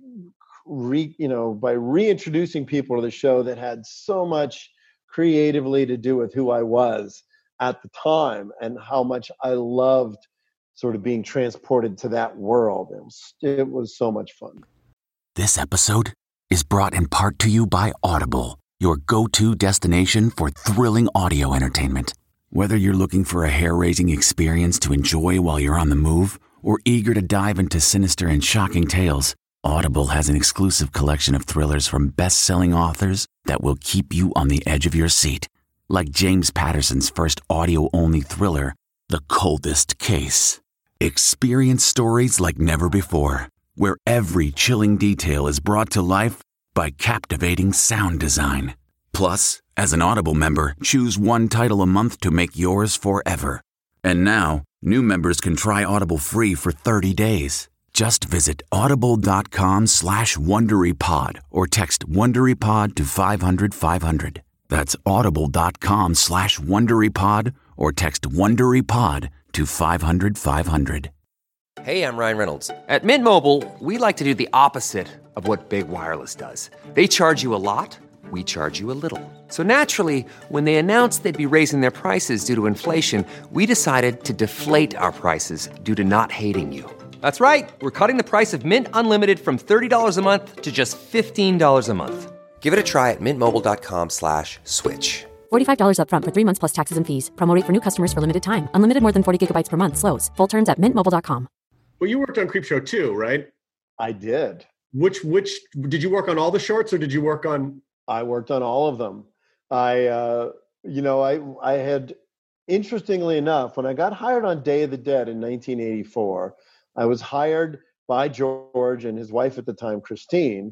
re, you know by reintroducing people to the show that had so much creatively to do with who I was at the time and how much I loved sort of being transported to that world. It was, it was so much fun. This episode is brought in part to you by Audible, your go-to destination for thrilling audio entertainment. Whether you're looking for a hair-raising experience to enjoy while you're on the move or eager to dive into sinister and shocking tales, Audible has an exclusive collection of thrillers from best-selling authors that will keep you on the edge of your seat. Like James Patterson's first audio-only thriller, The Coldest Case. Experience stories like never before, where every chilling detail is brought to life by captivating sound design. Plus, as an Audible member, choose one title a month to make yours forever. And now, new members can try Audible free for thirty days. Just visit audible.com slash WonderyPod or text WonderyPod to five hundred five hundred. That's audible.com slash WonderyPod or text WonderyPod to five hundred five hundred. Hey, I'm Ryan Reynolds. At Mint Mobile, we like to do the opposite of what Big Wireless does. They charge you a lot, we charge you a little. So naturally, when they announced they'd be raising their prices due to inflation, we decided to deflate our prices due to not hating you. That's right. We're cutting the price of Mint Unlimited from thirty dollars a month to just fifteen dollars a month. Give it a try at mintmobile.com slash switch. forty-five dollars up front for three months plus taxes and fees. Promo rate for new customers for limited time. Unlimited more than forty gigabytes per month. Slows full terms at mint mobile dot com. Well, you worked on Creepshow too, right? I did. Which, which, did you work on all the shorts or did you work on? I worked on all of them. I, uh, you know, I, I had, interestingly enough, when I got hired on Day of the Dead in nineteen eighty-four, I was hired by George and his wife at the time, Christine,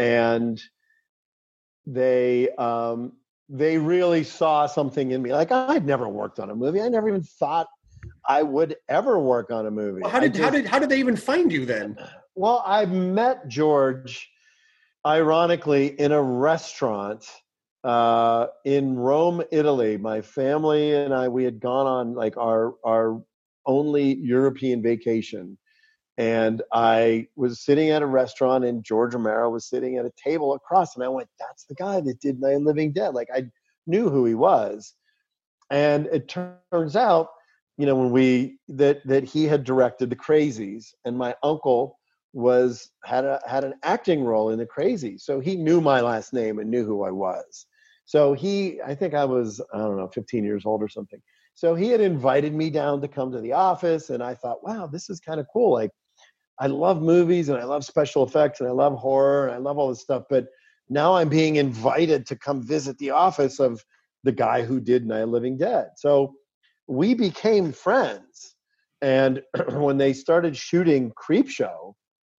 and they, um, they really saw something in me. Like, I'd never worked on a movie. I never even thought I would ever work on a movie. Well, how did just, how did how did they even find you then? Well, I met George, ironically, in a restaurant uh, in Rome, Italy. My family and I, we had gone on like our our only European vacation, and I was sitting at a restaurant, and George Romero was sitting at a table across, and I went, "That's the guy that did Night of the Living Dead." Like, I knew who he was, and it turns out, you know, when we that that he had directed The Crazies, and my uncle was had a had an acting role in The Crazies, so he knew my last name and knew who I was. So he, I think I was, I don't know, fifteen years old or something. So he had invited me down to come to the office, and I thought, wow, this is kind of cool. Like, I love movies and I love special effects and I love horror and I love all this stuff, but now I'm being invited to come visit the office of the guy who did Night of the Living Dead. So we became friends. And when they started shooting Creepshow,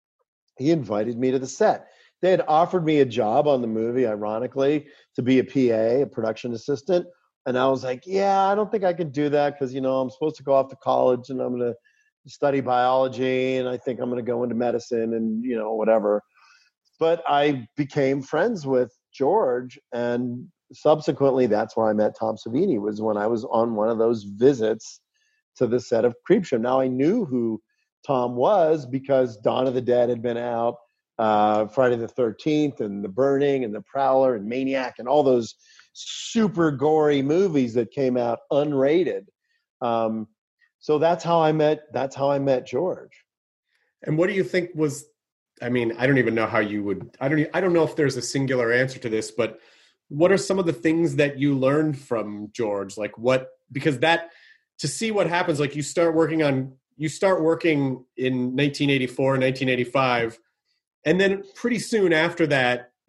he invited me to the set. They had offered me a job on the movie, ironically, to be a P A, a production assistant. And I was like, yeah, I don't think I can do that because, you know, I'm supposed to go off to college and I'm going to study biology and I think I'm going to go into medicine and, you know, whatever. But I became friends with George, and subsequently that's where I met Tom Savini, was when I was on one of those visits to the set of Creepshow. Now I knew who Tom was because Dawn of the Dead had been out, uh, Friday the thirteenth and The Burning and The Prowler and Maniac and all those super gory movies that came out unrated. Um, so that's how I met, that's how I met George. And what do you think was, I mean, I don't even know how you would, I don't, I don't know if there's a singular answer to this, but what are some of the things that you learned from George? Like what, because that, to see what happens, like you start working on, you start working in nineteen eighty-four, nineteen eighty-five, and then pretty soon after that,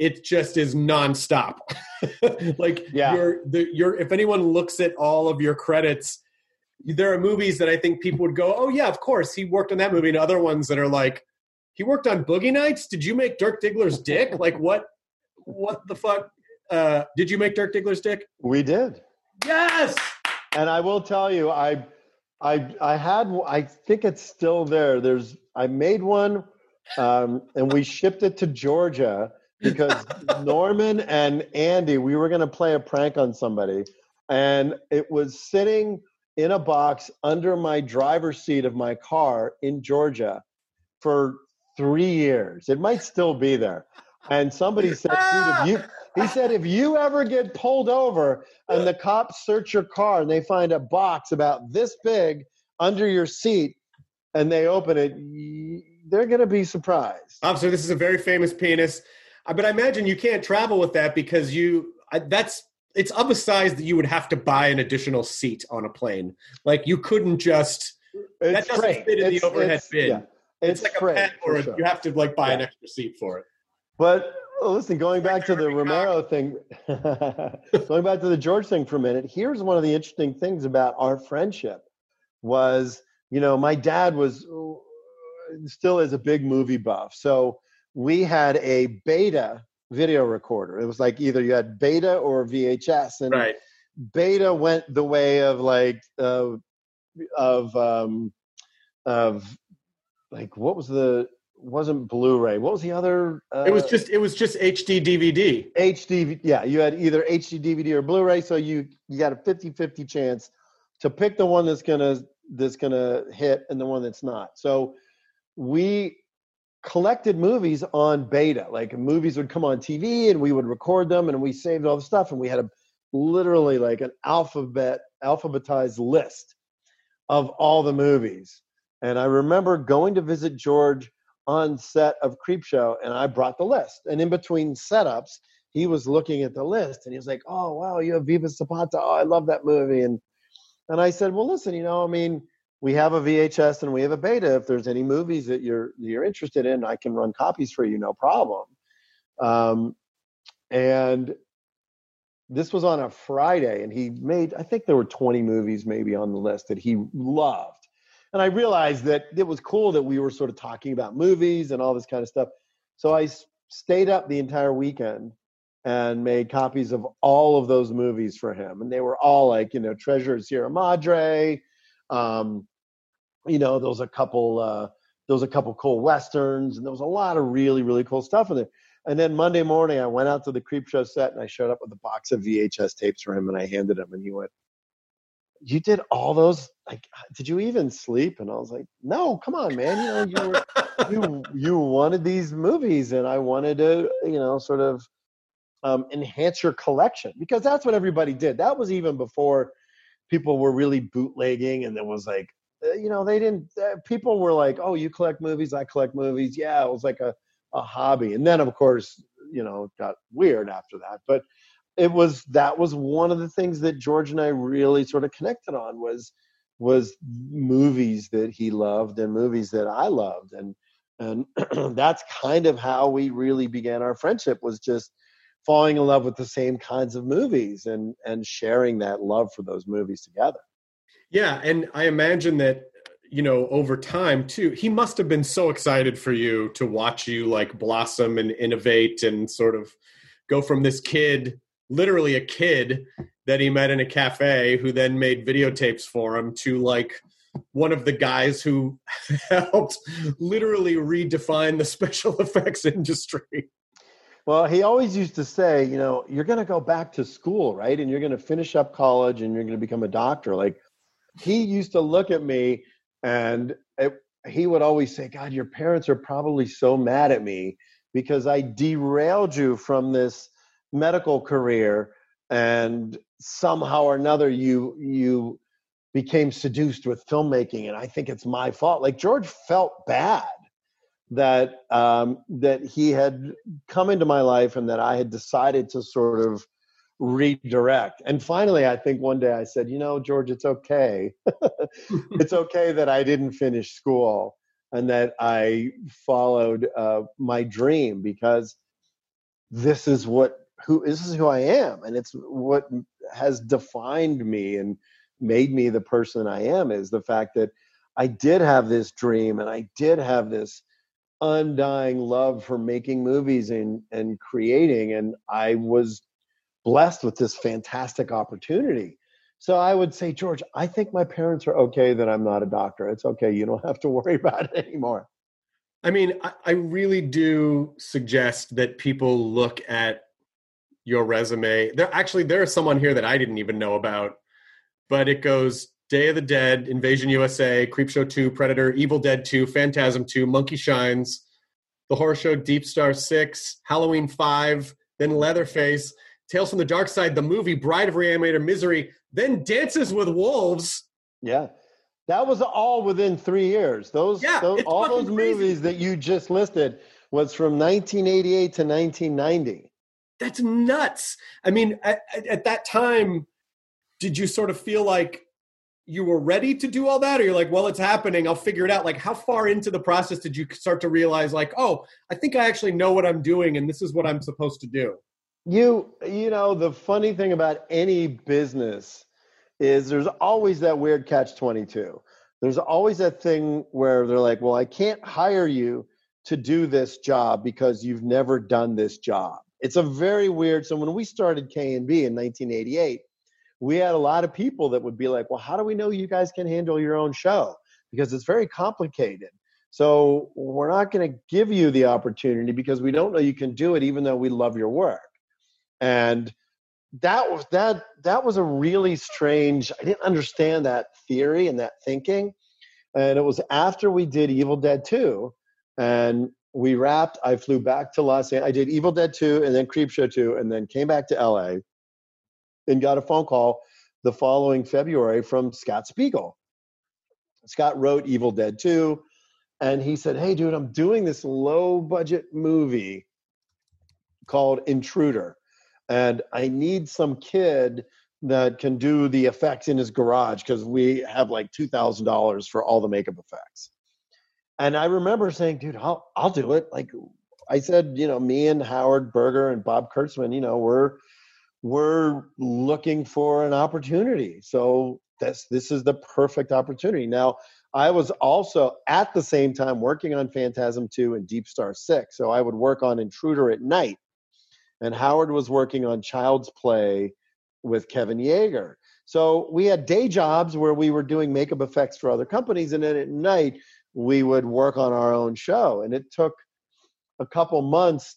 it just is nonstop. Like yeah. you're the you're if anyone looks at all of your credits, there are movies that I think people would go, oh yeah, of course he worked on that movie, and other ones that are like, he worked on Boogie Nights. Did you make Dirk Diggler's dick? Like what? What the fuck? Uh, did you make Dirk Diggler's dick? We did. Yes. And I will tell you, I, I, I had. I think it's still there. There's. I made one, um, and we shipped it to Georgia because Norman and Andy, we were going to play a prank on somebody, and it was sitting in a box under my driver's seat of my car in Georgia for three years. It might still be there. And somebody said, dude, if you, he said, if you ever get pulled over and the cops search your car and they find a box about this big under your seat and they open it, they're going to be surprised. Officer, this is a very famous penis. But I imagine you can't travel with that because you, that's, it's of a size that you would have to buy an additional seat on a plane. Like you couldn't just, it's that doesn't freight. fit in it's, the overhead it's, bin. Yeah. It's, it's like a pet or sure. you have to like buy yeah. an extra seat for it. But listen, going back to the Romero thing, going back to the George thing for a minute, here's one of the interesting things about our friendship was, you know, my dad was still is a big movie buff. So we had a Beta video recorder. It was like either you had Beta or V H S. And right. Beta went the way of like, uh, of, um, of like, what was the, wasn't Blu-ray. What was the other? Uh, it was just it was just H D D V D. H D, yeah. You had either H D D V D or Blu-ray, so you you got a fifty-fifty chance to pick the one that's gonna that's gonna hit and the one that's not. So we collected movies on Beta. Like movies would come on T V and we would record them and we saved all the stuff and we had a literally like an alphabet alphabetized list of all the movies. And I remember going to visit George on set of Creepshow, and I brought the list. And in between setups, he was looking at the list, and he was like, "Oh, wow, you have Viva Zapata. Oh, I love that movie." And and I said, "Well, listen, you know, I mean, we have a V H S and we have a Beta. If there's any movies that you're you're interested in, I can run copies for you, no problem." Um, and this was on a Friday, and he made, I think there were twenty movies maybe on the list that he loved. And I realized that it was cool that we were sort of talking about movies and all this kind of stuff. So I s- stayed up the entire weekend and made copies of all of those movies for him. And they were all like, you know, Treasure of Sierra Madre. Um, you know, there was a couple, uh, there was a couple cool Westerns, and there was a lot of really, really cool stuff in there. And then Monday morning, I went out to the Creepshow set and I showed up with a box of V H S tapes for him, and I handed him, and he went, "You did all those? Like, did you even sleep?" And I was like, "No, come on, man. You know, you were, you you wanted these movies, and I wanted to, you know, sort of um, enhance your collection, because that's what everybody did. That was even before people were really bootlegging, and there was like, uh, you know, they didn't. Uh, people were like, "Oh, you collect movies? I collect movies." Yeah, it was like a a hobby, and then of course, you know, it got weird after that, but. It was that was one of the things that George and I really sort of connected on was was movies that he loved and movies that I loved, and and that's kind of how we really began our friendship, was just falling in love with the same kinds of movies and and sharing that love for those movies together. Yeah, and I imagine that, you know, over time too, he must have been so excited for you to watch you like blossom and innovate and sort of go from this kid, literally a kid that he met in a cafe who then made videotapes for him, to like one of the guys who helped literally redefine the special effects industry. Well, he always used to say, you know, you're going to go back to school, right? And you're going to finish up college and you're going to become a doctor. Like, he used to look at me and it, he would always say, "God, your parents are probably so mad at me because I derailed you from this medical career, and somehow or another you you became seduced with filmmaking, and I think it's my fault." Like, George felt bad that um, that he had come into my life and that I had decided to sort of redirect. And finally, I think one day I said, "You know, George, it's okay. It's okay that I didn't finish school and that I followed uh, my dream, because this is what who this is who I am, and it's what has defined me and made me the person I am, is the fact that I did have this dream and I did have this undying love for making movies and and creating, and I was blessed with this fantastic opportunity. So I would say, George, I think my parents are okay that I'm not a doctor. It's okay. You don't have to worry about it anymore. I mean, I, I really do suggest that people look at your resume. There actually, there is someone here that I didn't even know about, but it goes Day of the Dead, Invasion U S A, Creepshow two, Predator, Evil Dead two, Phantasm two, Monkey Shines, The Horror Show, Deep Star six, Halloween five, then Leatherface, Tales from the Dark Side, the movie, Bride of Reanimator, Misery, then Dances with Wolves. Yeah. That was all within three years. Those, yeah, those all those crazy. movies that you just listed was from nineteen eighty-eight to nineteen ninety. That's nuts. I mean, at, at that time, did you sort of feel like you were ready to do all that? Or you're like, well, it's happening, I'll figure it out. Like, how far into the process did you start to realize, like, oh, I think I actually know what I'm doing and this is what I'm supposed to do? You, you know, the funny thing about any business is there's always that weird catch twenty-two. There's always that thing where they're like, well, I can't hire you to do this job because you've never done this job. It's a very weird. So when we started K and B in nineteen eighty-eight, we had a lot of people that would be like, well, how do we know you guys can handle your own show? Because it's very complicated. So we're not going to give you the opportunity because we don't know you can do it, even though we love your work. And that was that that was a really strange, I didn't understand that theory and that thinking. And it was after we did Evil Dead two and we wrapped, I flew back to Los Angeles. I did Evil Dead two and then Creepshow two and then came back to L A and got a phone call the following February from Scott Spiegel. Scott wrote Evil Dead two and he said, hey, dude, I'm doing this low budget movie called Intruder. And I need some kid that can do the effects in his garage because we have like two thousand dollars for all the makeup effects. And I remember saying, dude, I'll, I'll do it. Like I said, you know, me and Howard Berger and Bob Kurtzman, you know, we're, we're looking for an opportunity. So this, this is the perfect opportunity. Now, I was also at the same time working on Phantasm two and Deep Star six. So I would work on Intruder at night. And Howard was working on Child's Play with Kevin Yeager. So we had day jobs where we were doing makeup effects for other companies. And then at night, we would work on our own show. And it took a couple months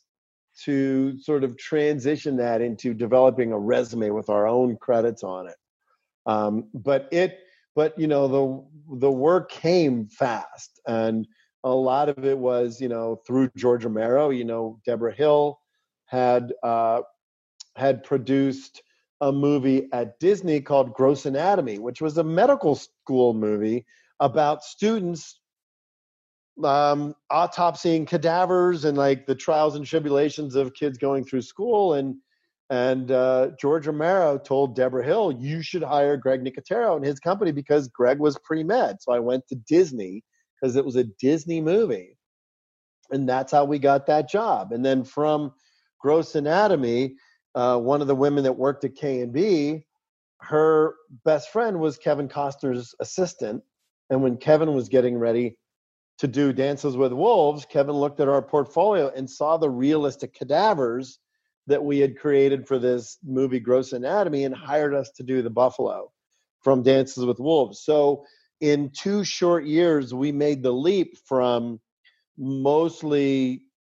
to sort of transition that into developing a resume with our own credits on it. Um, but it, but you know, the the work came fast. And a lot of it was, you know, through George Romero. You know, Deborah Hill had uh, had produced a movie at Disney called Gross Anatomy, which was a medical school movie about students um, autopsying cadavers and like the trials and tribulations of kids going through school. And and uh, George Romero told Deborah Hill, you should hire Greg Nicotero and his company because Greg was pre-med. So I went to Disney because it was a Disney movie. And that's how we got that job. And then from Gross Anatomy, uh, one of the women that worked at K and B, her best friend was Kevin Costner's assistant. And when Kevin was getting ready to do Dances with Wolves, Kevin looked at our portfolio and saw the realistic cadavers that we had created for this movie, Gross Anatomy, and hired us to do the buffalo from Dances with Wolves. So in two short years, we made the leap from mostly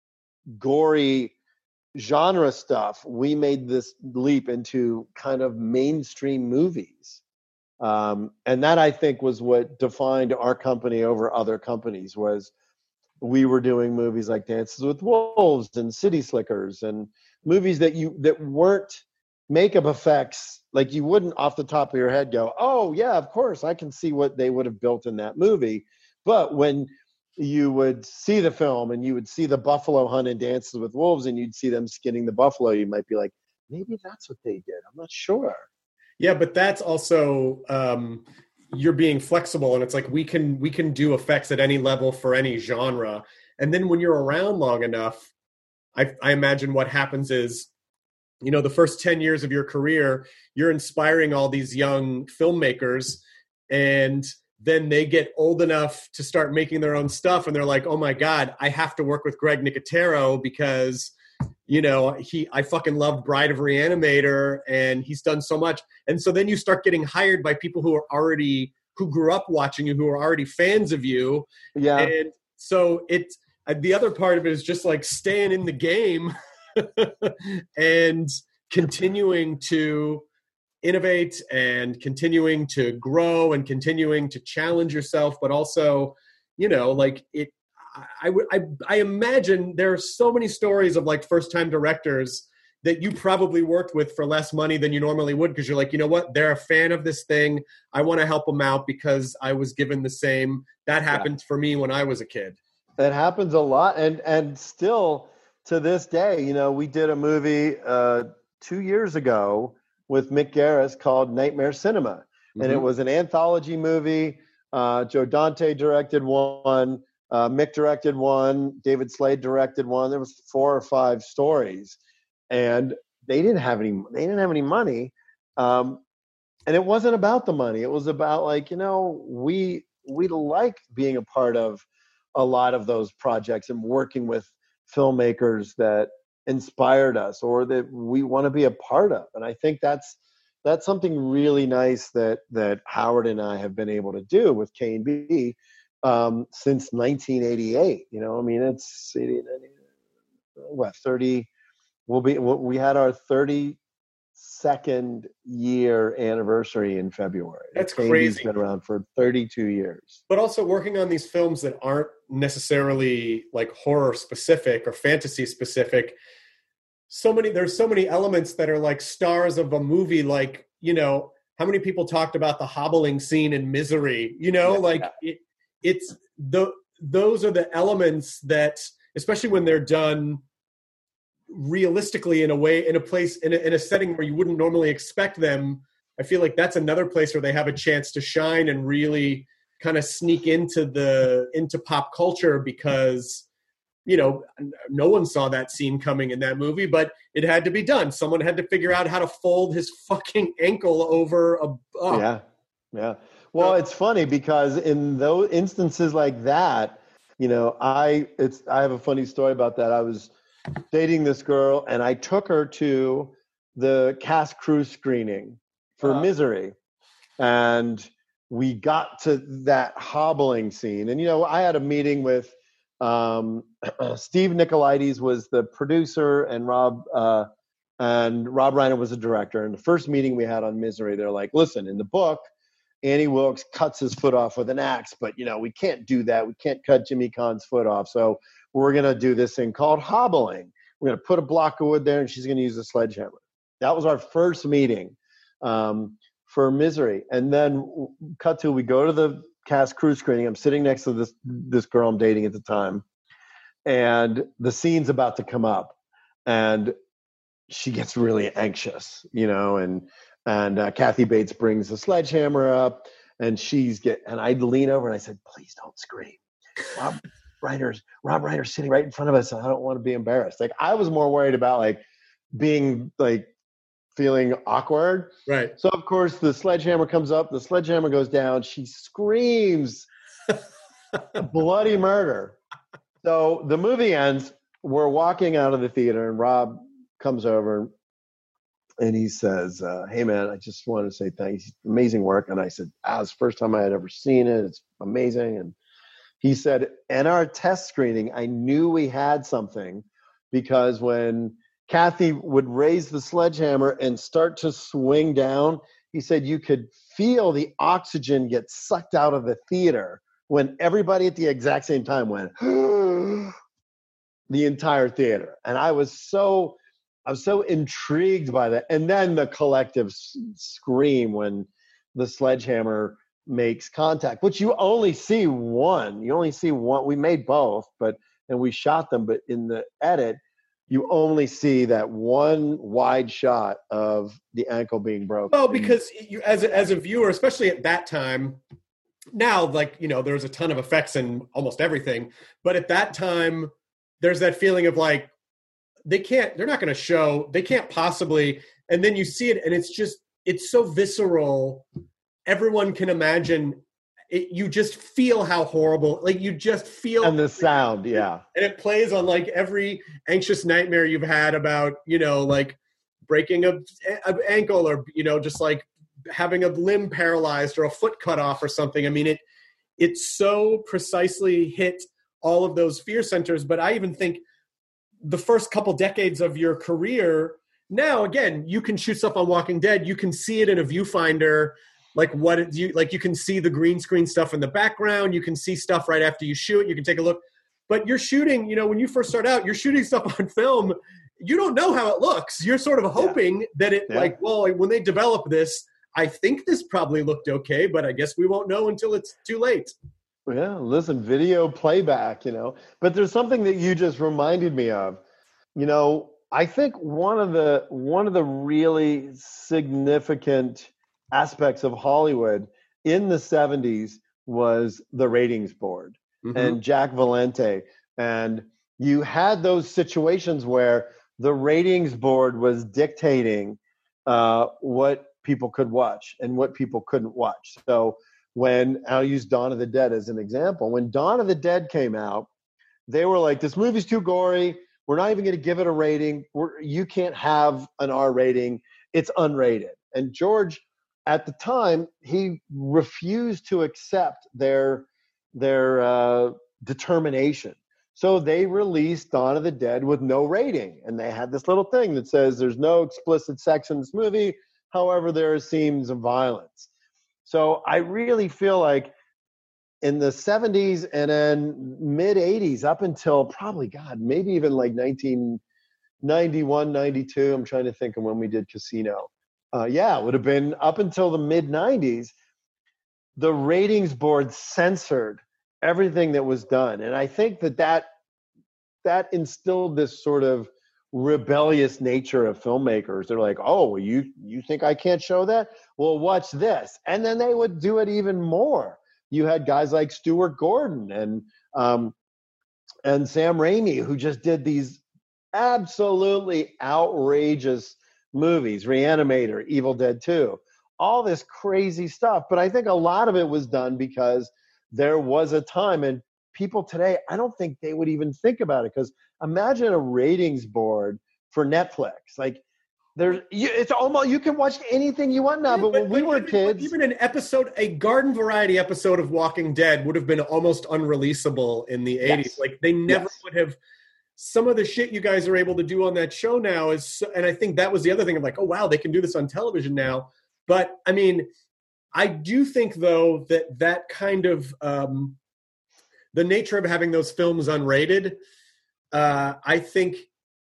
gory genre stuff. We made this leap into kind of mainstream movies. Um, and that, I think, was what defined our company over other companies, was we were doing movies like Dances with Wolves and City Slickers and movies that you that weren't makeup effects. Like you wouldn't off the top of your head go, oh, yeah, of course, I can see what they would have built in that movie. But when you would see the film and you would see the buffalo hunt in Dances with Wolves and you'd see them skinning the buffalo, you might be like, maybe that's what they did. I'm not sure. Yeah, but that's also um, you're being flexible, and it's like we can we can do effects at any level for any genre. And then when you're around long enough, I, I imagine what happens is, you know, the first ten years of your career, you're inspiring all these young filmmakers, and then they get old enough to start making their own stuff. And they're like, oh my God, I have to work with Greg Nicotero because, you know, he, I fucking loved Bride of Reanimator and he's done so much. And so then you start getting hired by people who are already, who grew up watching you, who are already fans of you. Yeah. And so it, uh, the other part of it is just like staying in the game and continuing to innovate and continuing to grow and continuing to challenge yourself, but also, you know, like it, I would, I, I imagine there are so many stories of like first-time directors that you probably worked with for less money than you normally would. Cause you're like, you know what, they're a fan of this thing. I want to help them out because I was given the same, that happened yeah. for me when I was a kid. That happens a lot. And, and still to this day, you know, we did a movie uh, two years ago with Mick Garris called Nightmare Cinema. Mm-hmm. And it was an anthology movie. Uh, Joe Dante directed one, uh, Mick directed one, David Slade directed one. There was four or five stories, and they didn't have any, they didn't have any money. Um, and it wasn't about the money. It was about like, you know, we, we like being a part of a lot of those projects and working with filmmakers that inspired us or that we want to be a part of. And I think that's that's something really nice that that Howard and I have been able to do with K and B um, since nineteen eighty-eight. You know, I mean, it's what thirty. We'll be we had our thirty-second year anniversary in February. That's K and B's crazy. Been around for thirty-two years. But also working on these films that aren't necessarily like horror specific or fantasy specific. So many, there's so many elements that are like stars of a movie. Like, you know, how many people talked about the hobbling scene in Misery, you know, yeah, like yeah. It, it's the, those are the elements that, especially when they're done realistically in a way, in a place, in a, in a setting where you wouldn't normally expect them. I feel like that's another place where they have a chance to shine and really kind of sneak into the, into pop culture because, you know, no one saw that scene coming in that movie, but it had to be done. Someone had to figure out how to fold his fucking ankle over a... Oh. Yeah, yeah. Well, it's funny because in those instances like that, you know, I it's I have a funny story about that. I was dating this girl and I took her to the cast crew screening for uh, Misery. And we got to that hobbling scene. And, you know, I had a meeting with um, Steve Nicolaides was the producer and Rob uh, and Rob Reiner was the director. And the first meeting we had on Misery, they're like, listen, in the book, Annie Wilkes cuts his foot off with an axe, but, you know, we can't do that. We can't cut Jimmy Cahn's foot off. So we're going to do this thing called hobbling. We're going to put a block of wood there and she's going to use a sledgehammer. That was our first meeting um, for Misery. And then cut to, we go to the cast crew screening. I'm sitting next to this this girl I'm dating at the time, and the scene's about to come up, and she gets really anxious, you know, and and uh, Kathy Bates brings the sledgehammer up, and she's get and I lean over and I said, please don't scream. Rob Reiner's Rob Reiner's sitting right in front of us, and I don't want to be embarrassed. Like I was more worried about like being like feeling awkward. Right. So, of course, the sledgehammer comes up, the sledgehammer goes down, she screams bloody murder. So the movie ends, we're walking out of the theater, and Rob comes over, and he says, uh, hey, man, I just want to say thanks. Amazing work. And I said, ah, it's the first time I had ever seen it. It's amazing. And he said, in our test screening, I knew we had something because when Kathy would raise the sledgehammer and start to swing down, he said you could feel the oxygen get sucked out of the theater when everybody at the exact same time went, the entire theater. And I was so, I was so intrigued by that. And then the collective s- scream when the sledgehammer makes contact, which you only see one. You only see one. We made both, but and we shot them, but in the edit, you only see that one wide shot of the ankle being broken. Well, because you, as a, as a viewer, especially at that time, now, like, you know, there's a ton of effects in almost everything. But at that time, there's that feeling of like, they can't, they're not going to show, they can't possibly, and then you see it and it's just, it's so visceral. Everyone can imagine it, you just feel how horrible, like you just feel. And the sound, yeah. And it plays on like every anxious nightmare you've had about, you know, like breaking a, a ankle or, you know, just like having a limb paralyzed or a foot cut off or something. I mean, it, it so precisely hit all of those fear centers. But I even think the first couple decades of your career, now, again, you can shoot stuff on Walking Dead. You can see it in a viewfinder, like what it, you like. You can see the green screen stuff in the background. You can see stuff right after you shoot. You can take a look. But you're shooting, you know, when you first start out, you're shooting stuff on film. You don't know how it looks. You're sort of hoping yeah. that it, yeah. like, well, when they develop this, I think this probably looked okay, but I guess we won't know until it's too late. Yeah, listen, video playback, you know. But there's something that you just reminded me of. You know, I think one of the one of the really significant aspects of Hollywood in the seventies was the ratings board mm-hmm. and Jack Valente. And you had those situations where the ratings board was dictating uh, what people could watch and what people couldn't watch. So when, I'll use Dawn of the Dead as an example, when Dawn of the Dead came out, they were like, this movie's too gory. We're not even going to give it a rating. We're, you can't have an R rating. It's unrated. And George, at the time, he refused to accept their, their uh, determination. So they released Dawn of the Dead with no rating. And they had this little thing that says there's no explicit sex in this movie. However, there are scenes of violence. So I really feel like in the seventies and then mid eighties, up until probably, God, maybe even like nineteen ninety-one, ninety-two, I'm trying to think of when we did Casino. Uh, yeah, it would have been up until the mid nineties, the ratings board censored everything that was done. And I think that that, that instilled this sort of rebellious nature of filmmakers. They're like, oh, well, you you think I can't show that? Well, watch this. And then they would do it even more. You had guys like Stuart Gordon and um, and Sam Raimi, who just did these absolutely outrageous movies, Reanimator, Evil Dead two, all this crazy stuff. But I think a lot of it was done because there was a time, and people today, I don't think they would even think about it, because imagine a ratings board for Netflix. Like, there's, you, it's almost, you can watch anything you want now. But, but when we but were even, kids, even an episode, a garden variety episode of Walking Dead would have been almost unreleasable in the eighties. Yes. Like, they never yes. would have. Some of the shit you guys are able to do on that show now is, and I think that was the other thing of like, oh wow, they can do this on television now. But I mean, I do think though that that kind of um, the nature of having those films unrated, uh, I think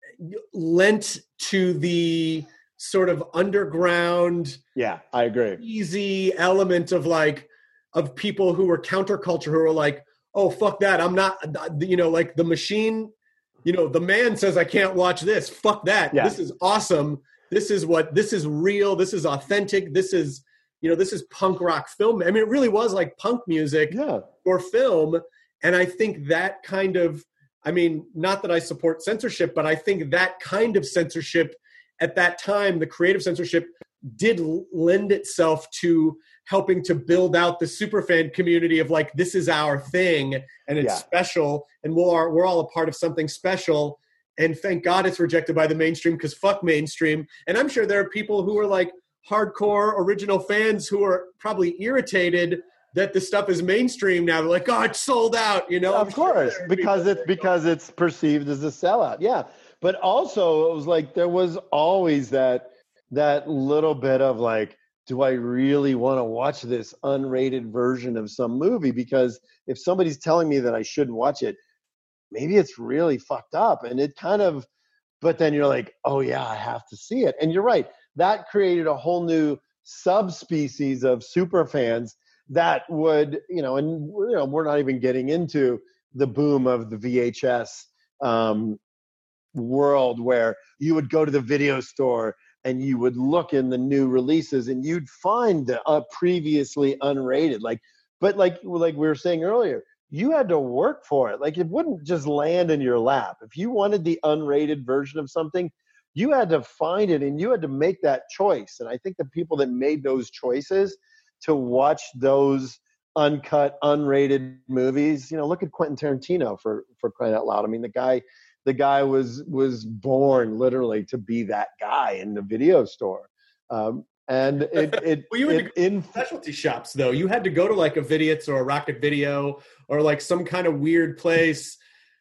lent to the sort of underground, yeah, I agree, easy element of like of people who were counterculture, who were like, oh fuck that, I'm not, you know, like the machine. You know, the man says, I can't watch this. Fuck that. Yeah. This is awesome. This is what, this is real. This is authentic. This is, you know, this is punk rock film. I mean, it really was like punk music yeah. or film. And I think that kind of, I mean, not that I support censorship, but I think that kind of censorship at that time, the creative censorship, did lend itself to helping to build out the superfan community of like, this is our thing and it's yeah. special and we'll are, we're all a part of something special. And thank God it's rejected by the mainstream, because fuck mainstream. And I'm sure there are people who are like hardcore original fans who are probably irritated that the stuff is mainstream now. They're like, oh, it's sold out, you know? Of course, because it's because it's perceived as a sellout. Yeah. But also it was like, there was always that, that little bit of like, do I really want to watch this unrated version of some movie? Because if somebody's telling me that I shouldn't watch it, maybe it's really fucked up. And it kind of, but then you're like, oh yeah, I have to see it. And you're right. That created a whole new subspecies of super fans that would, you know, and you know, we're not even getting into the boom of the V H S um, world, where you would go to the video store and you would look in the new releases and you'd find the uh, previously unrated, like, but like, like we were saying earlier, you had to work for it. Like, it wouldn't just land in your lap. If you wanted the unrated version of something, you had to find it and you had to make that choice. And I think the people that made those choices to watch those uncut, unrated movies, you know, look at Quentin Tarantino for, for crying out loud. I mean, the guy, the guy was, was born literally to be that guy in the video store. Um, and it, it, well, you had it, to go in to specialty shops though. You had to go to like a Vidiot's or a Rocket Video or like some kind of weird place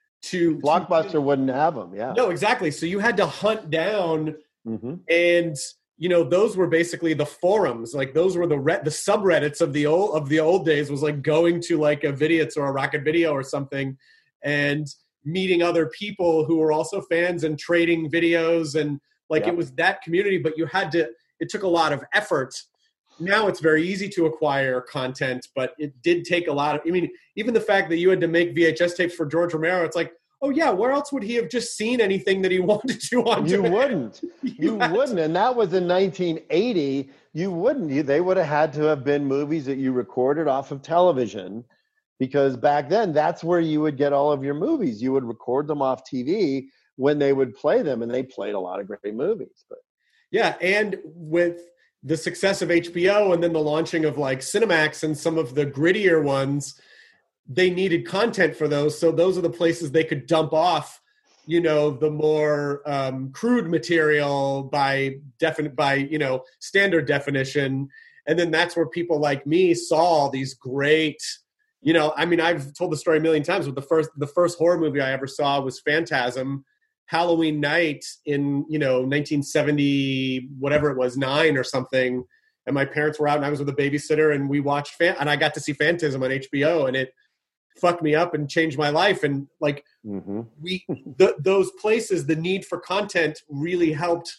to Blockbuster to, wouldn't have them. Yeah. No, exactly. So you had to hunt down Mm-hmm. and, you know, those were basically the forums. Like those were the re- the subreddits of the old of the old days was like going to like a Vidiot's or a Rocket Video or something and meeting other people who were also fans and trading videos. And like, Yep. it was that community, but you had to, it took a lot of effort. Now it's very easy to acquire content, but it did take a lot of, I mean, even the fact that you had to make V H S tapes for George Romero, it's like, oh yeah, where else would he have just seen anything that he wanted to on You demand? wouldn't. You, You had wouldn't. And that was in nineteen eighty. You wouldn't. You, they would have had to have been movies that you recorded off of television, because back then that's where you would get all of your movies. You would record them off T V when they would play them, and they played a lot of great movies. But Yeah, and with the success of H B O and then the launching of like Cinemax and some of the grittier ones, they needed content for those. So those are the places they could dump off, you know, the more um, crude material by definite, by, you know, standard definition. And then that's where people like me saw these great, you know, I mean, I've told the story a million times, but the first, the first horror movie I ever saw was Phantasm, Halloween night in, you know, nineteen seventy, whatever it was, nine or something. And my parents were out and I was with a babysitter and we watched, Fan- and I got to see Phantasm on H B O, and it fucked me up and changed my life. And like mm-hmm. we, the, those places, the need for content really helped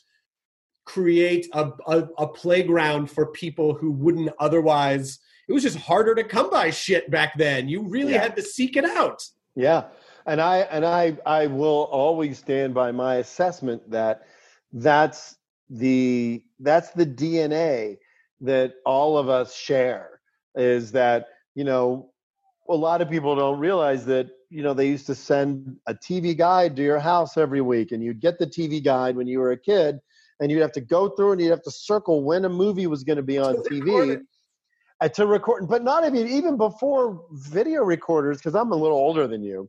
create a, a, a playground for people who wouldn't otherwise. It was just harder to come by shit back then. You really Yeah. had to seek it out. Yeah. And I and I I will always stand by my assessment that that's the that's the D N A that all of us share, is that, you know, a lot of people don't realize that, you know, they used to send a T V guide to your house every week, and you'd get the T V guide when you were a kid, and you'd have to go through and you'd have to circle when a movie was going to be on T V. Uh, to record, but not even even before video recorders, because I'm a little older than you.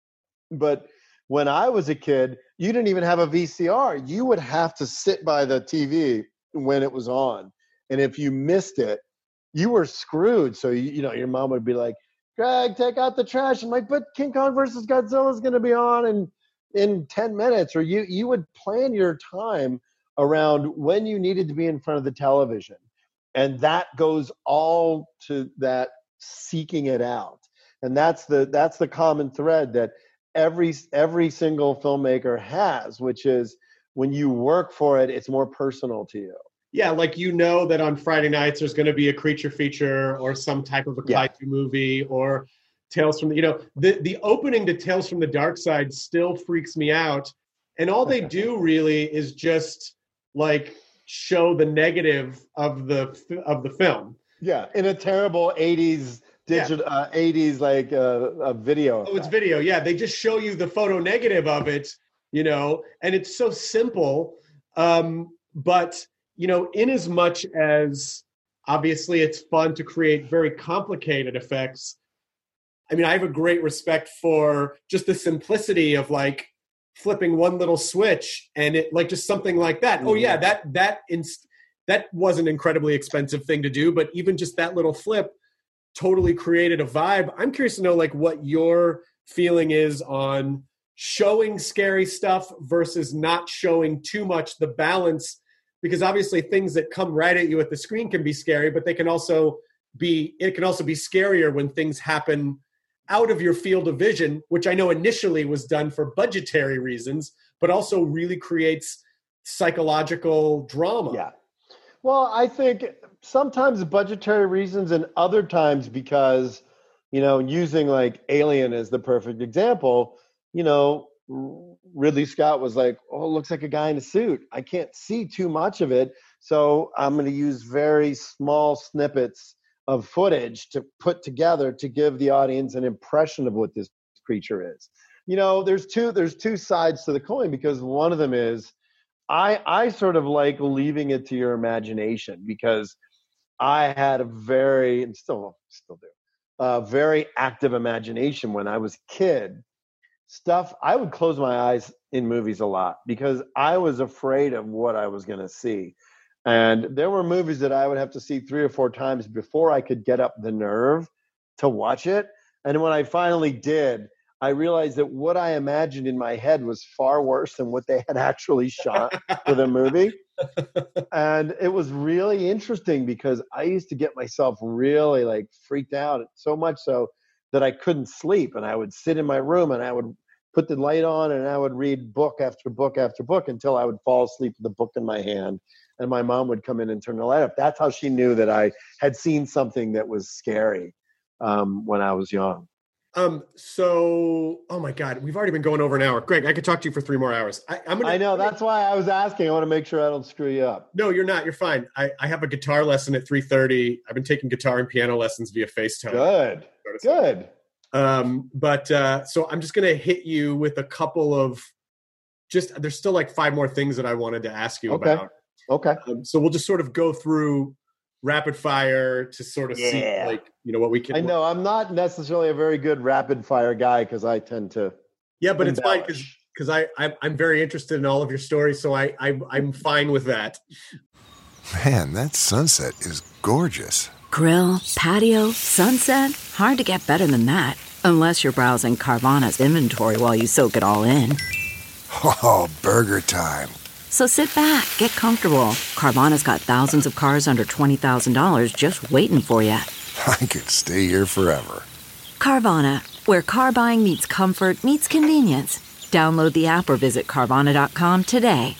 But when I was a kid, you didn't even have a V C R. You would have to sit by the T V when it was on, and if you missed it, you were screwed. So you, you know, your mom would be like, "Greg, take out the trash." I'm like, "But King Kong versus Godzilla is going to be on in in ten minutes." Or you you would plan your time around when you needed to be in front of the television. And that goes all to that seeking it out. And that's the that's the common thread that every every single filmmaker has, which is when you work for it, it's more personal to you. Yeah, like, you know that on Friday nights there's going to be a creature feature or some type of a Yeah. kaiju movie or Tales from the, you know, the, the opening to Tales from the Dark Side still freaks me out. And all they do really is just like show the negative of the of the film. Yeah, in a terrible eighties digital yeah. uh, eighties like uh, a video. Oh, effect. it's video. Yeah, they just show you the photo negative of it, you know, and it's so simple. Um, but you know, in as much as obviously it's fun to create very complicated effects, I mean, I have a great respect for just the simplicity of like flipping one little switch and it like just something like that. Mm-hmm. Oh yeah, that that inst- that was an incredibly expensive thing to do, but even just that little flip totally created a vibe. I'm curious to know like what your feeling is on showing scary stuff versus not showing too much, the balance, because obviously things that come right at you at the screen can be scary, but they can also be it can also be scarier when things happen out of your field of vision, which I know initially was done for budgetary reasons, but also really creates psychological drama. Yeah. Well, I think sometimes budgetary reasons and other times because, you know, using like Alien as the perfect example, you know, Ridley Scott was like, oh, it looks like a guy in a suit. I can't see too much of it. So I'm going to use very small snippets of footage to put together to give the audience an impression of what this creature is. You know, there's two there's two sides to the coin, because one of them is I I sort of like leaving it to your imagination, because I had a very and still still do a very active imagination when I was a kid. Stuff I would close my eyes in movies a lot because I was afraid of what I was going to see. And there were movies that I would have to see three or four times before I could get up the nerve to watch it. And when I finally did, I realized that what I imagined in my head was far worse than what they had actually shot for the movie. And it was really interesting because I used to get myself really like freaked out, so much so that I couldn't sleep. And I would sit in my room and I would put the light on and I would read book after book after book until I would fall asleep with the book in my hand. And my mom would come in and turn the light up. That's how she knew that I had seen something that was scary um, when I was young. Um, so, oh my God, we've already been going over an hour. Greg, I could talk to you for three more hours. I, I'm gonna, I know, that's why I was asking. I want to make sure I don't screw you up. No, you're not. You're fine. I, I have a guitar lesson at three thirty. I've been taking guitar and piano lessons via FaceTime. Good, good. Um, but uh, so I'm just going to hit you with a couple of just, there's still like five more things that I wanted to ask you okay. about. Okay. Um, so we'll just sort of go through rapid fire to sort of yeah. see like, you know, what we can. I know I'm not necessarily a very good rapid fire guy because I tend to. Yeah, but embellish. It's fine because because I I'm, I'm very interested in all of your stories, so I, I I'm fine with that. Man, that sunset is gorgeous. Grill, patio, sunset. Hard to get better than that. Unless you're browsing Carvana's inventory while you soak it all in. Oh, burger time. So sit back, get comfortable. Carvana's got thousands of cars under twenty thousand dollars just waiting for you. I could stay here forever. Carvana, where car buying meets comfort meets convenience. Download the app or visit Carvana dot com today.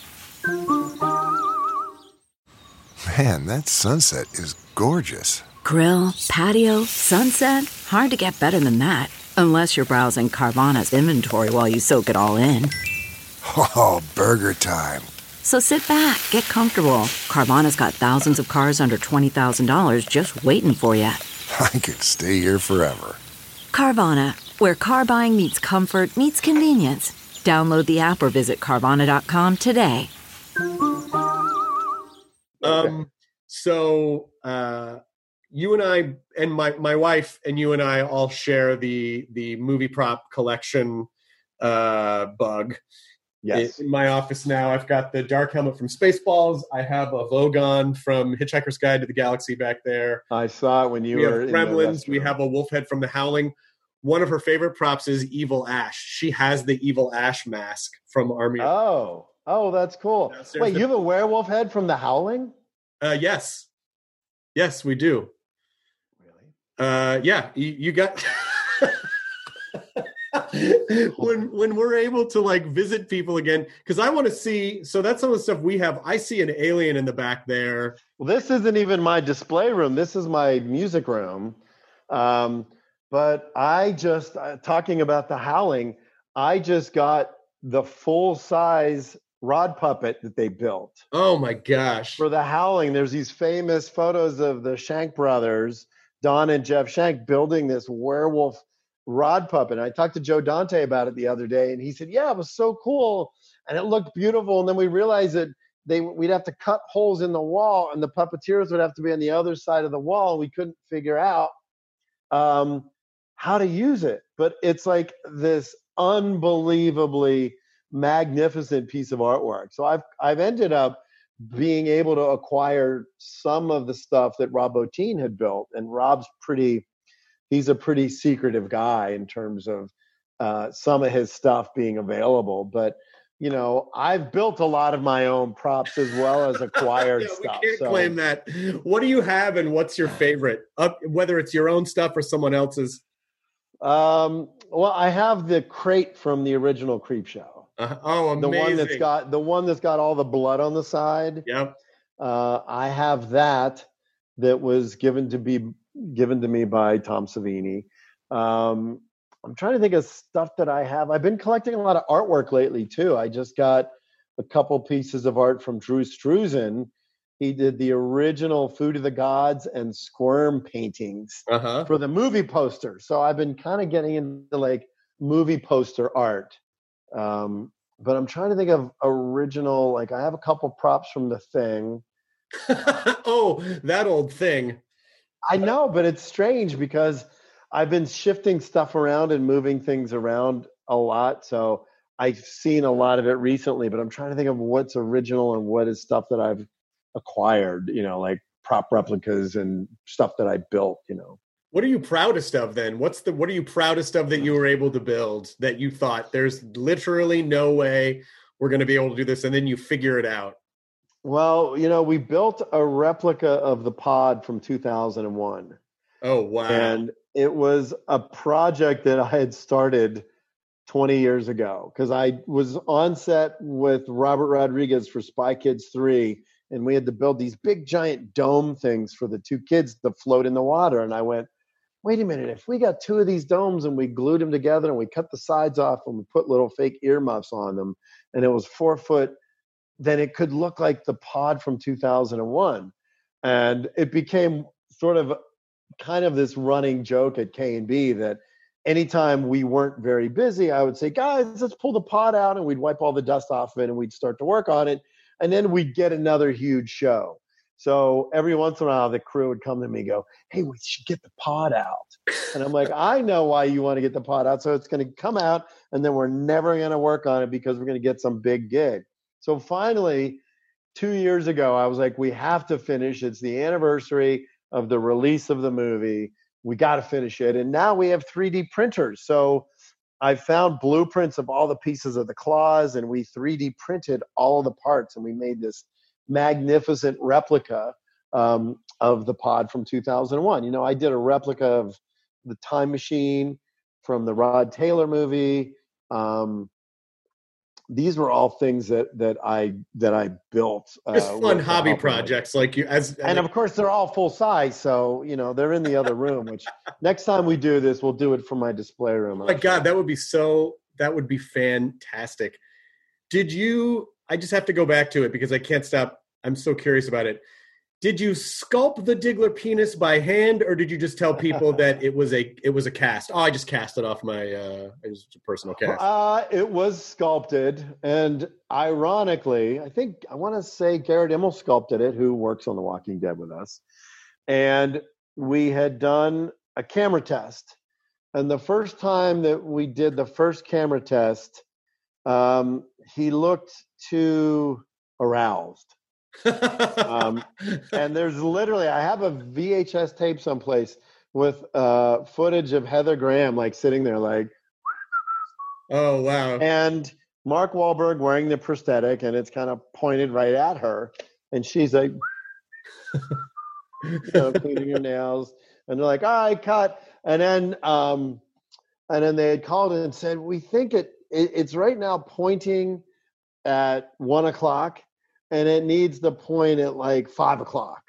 Man, that sunset is gorgeous. Grill, patio, sunset. Hard to get better than that. Unless you're browsing Carvana's inventory while you soak it all in. Oh, burger time. So sit back, get comfortable. Carvana's got thousands of cars under twenty thousand dollars just waiting for you. I could stay here forever. Carvana, where car buying meets comfort meets convenience. Download the app or visit Carvana dot com today. Um, so uh, you and I and my, my wife and you and I all share the the movie prop collection uh, bug. Yes. In my office now, I've got the Dark Helmet from Spaceballs. I have a Vogon from Hitchhiker's Guide to the Galaxy back there. I saw it when you we were have in Gremlins. the We have a wolf head from The Howling. One of her favorite props is Evil Ash. She has the Evil Ash mask from Army. Oh, oh, that's cool. Downstairs Wait, the- you have a werewolf head from The Howling? Uh, yes. Yes, we do. Really? Uh, yeah, you, you got... when when we're able to like visit people again, because I want to see, so that's some of the stuff we have. I see an alien in the back there. Well, this isn't even my display room. This is my music room. Um, but I just, uh, talking about The Howling, I just got the full-size rod puppet that they built. Oh my gosh. For The Howling, there's these famous photos of the Shank brothers, Don and Jeff Shank, building this werewolf rod puppet. And I talked to Joe Dante about it the other day, and he said, yeah, it was so cool and it looked beautiful. And then we realized that they we'd have to cut holes in the wall and the puppeteers would have to be on the other side of the wall. We couldn't figure out um, how to use it. But it's like this unbelievably magnificent piece of artwork. So I've I've ended up being able to acquire some of the stuff that Rob Bottin had built. And Rob's pretty He's a pretty secretive guy in terms of uh, some of his stuff being available. But, you know, I've built a lot of my own props as well as acquired yeah, stuff. We can't so, claim that. What do you have and what's your favorite? Uh, whether it's your own stuff or someone else's? Um, well, I have the crate from the original Creepshow. Uh, oh, amazing. The one that's got the one that's got all the blood on the side. Yep. Uh, I have that that was given to be given to me by Tom Savini. Um, I'm trying to think of stuff that I have. I've been collecting a lot of artwork lately too. I just got a couple pieces of art from Drew Struzan he did the original Food of the Gods and Squirm paintings uh-huh. for the movie poster. So I've been kind of getting into like movie poster art. Um, but I'm trying to think of original, like I have a couple props from The Thing. Oh, that old thing. I know, but it's strange because I've been shifting stuff around and moving things around a lot. So I've seen a lot of it recently, but I'm trying to think of what's original and what is stuff that I've acquired, you know, like prop replicas and stuff that I built, you know. What are you proudest of then? What's the, what are you proudest of that you were able to build that you thought there's literally no way we're going to be able to do this, and then you figure it out? Well, you know, we built a replica of the pod from two thousand one. Oh, wow. And it was a project that I had started twenty years ago because I was on set with Robert Rodriguez for Spy Kids three, and we had to build these big giant dome things for the two kids to float in the water. And I went, wait a minute, if we got two of these domes and we glued them together and we cut the sides off and we put little fake earmuffs on them, and it was four foot, then it could look like the pod from two thousand one. And it became sort of kind of this running joke at K and B that anytime we weren't very busy, I would say, guys, let's pull the pod out, and we'd wipe all the dust off of it and we'd start to work on it. And then we'd get another huge show. So every once in a while, the crew would come to me and go, hey, we should get the pod out. And I'm like, I know why you want to get the pod out. So it's going to come out, and then we're never going to work on it because we're going to get some big gig. So finally, two years ago, I was like, we have to finish. It's the anniversary of the release of the movie. We got to finish it. And now we have three D printers. So I found blueprints of all the pieces of the claws, and we three D printed all of the parts, and we made this magnificent replica um, of the pod from two thousand one. You know, I did a replica of the Time Machine from the Rod Taylor movie. Um, these were all things that that I that I built. Just uh, fun hobby projects, like you. As and of course, they're all full size, so you know they're in the other room. Which next time we do this, we'll do it from my display room. Oh my God, that would be so. That would be fantastic. Did you? I just have to go back to it because I can't stop. I'm so curious about it. Did you sculpt the Diggler penis by hand, or did you just tell people that it was a it was a cast? Oh, I just cast it off my uh, it was a personal cast. Uh, it was sculpted, and ironically, I think I want to say Garrett Immel sculpted it, who works on The Walking Dead with us. And we had done a camera test, and the first time that we did the first camera test, um, he looked too aroused. um, and there's literally, I have a V H S tape someplace with uh, footage of Heather Graham like sitting there like, oh wow, and Mark Wahlberg wearing the prosthetic, and it's kind of pointed right at her, and she's like, you know, cleaning her nails, and they're like, all right, cut, and then um, and then they had called in and said, we think it, it it's right now pointing at one o'clock. And it needs to point at like five o'clock.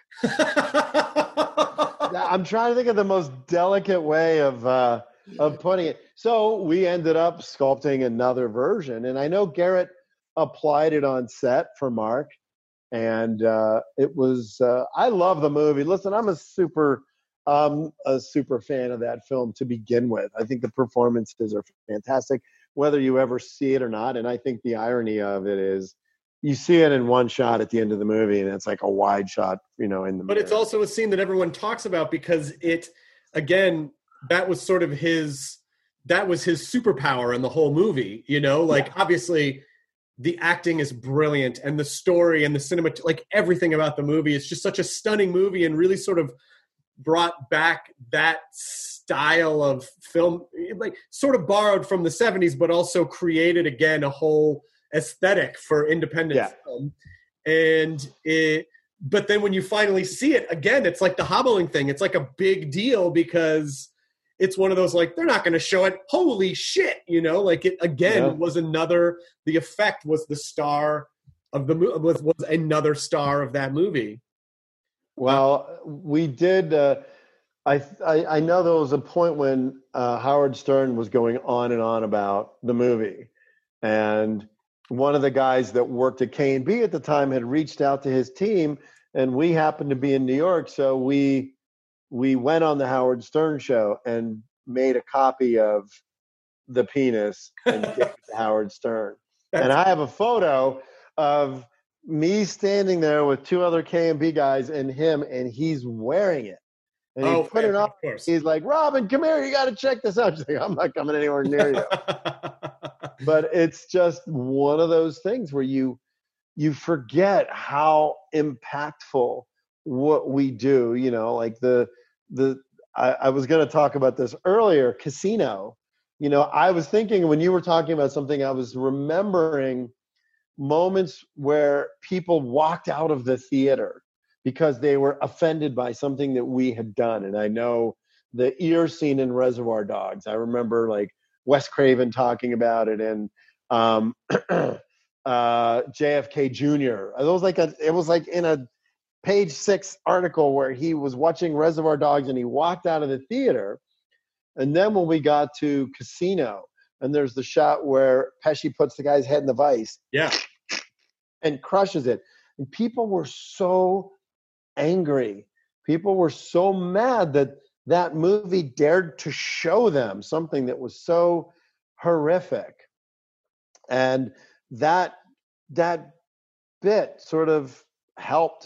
I'm trying to think of the most delicate way of uh, of putting it. So we ended up sculpting another version, and I know Garrett applied it on set for Mark, and uh, it was. Uh, I love the movie. Listen, I'm a super, um, a super fan of that film to begin with. I think the performances are fantastic, whether you ever see it or not. And I think the irony of it is, you see it in one shot at the end of the movie, and it's like a wide shot, you know, in the But mirror. It's also a scene that everyone talks about because it, again, that was sort of his, that was his superpower in the whole movie, you know? Like, yeah. Obviously, the acting is brilliant, and the story and the cinema, like, everything about the movie is just such a stunning movie, and really sort of brought back that style of film, like, sort of borrowed from the seventies, but also created, again, a whole aesthetic for independent yeah. film. And it, but then when you finally see it again, it's like the hobbling thing. It's like a big deal because it's one of those, like, they're not going to show it. Holy shit. You know, like it again yeah. was another, the effect was the star of the movie, was, was another star of that movie. Well, we did, uh, I, I, I know there was a point when uh, Howard Stern was going on and on about the movie, and one of the guys that worked at K and B at the time had reached out to his team and we happened to be in New York, so we we went on the Howard Stern show and made a copy of the penis and gave it to Howard Stern. And I have a photo of me standing there with two other K M B guys and him, and he's wearing it. And he oh, put it on. He's like, Robin, come here. You got to check this out. She's like, I'm not coming anywhere near you. But it's just one of those things where you you forget how impactful what we do. You know, like the the I, I was going to talk about this earlier. Casino. You know, I was thinking when you were talking about something, I was remembering moments where people walked out of the theater because they were offended by something that we had done. And I know the ear scene in Reservoir Dogs. I remember like Wes Craven talking about it, and um, uh, J F K Junior It was like a, it was like in a page six article where he was watching Reservoir Dogs and he walked out of the theater. And then when we got to Casino, and there's the shot where Pesci puts the guy's head in the vice, yeah, and crushes it, and people were so angry. People were so mad that that movie dared to show them something that was so horrific. And that that bit sort of helped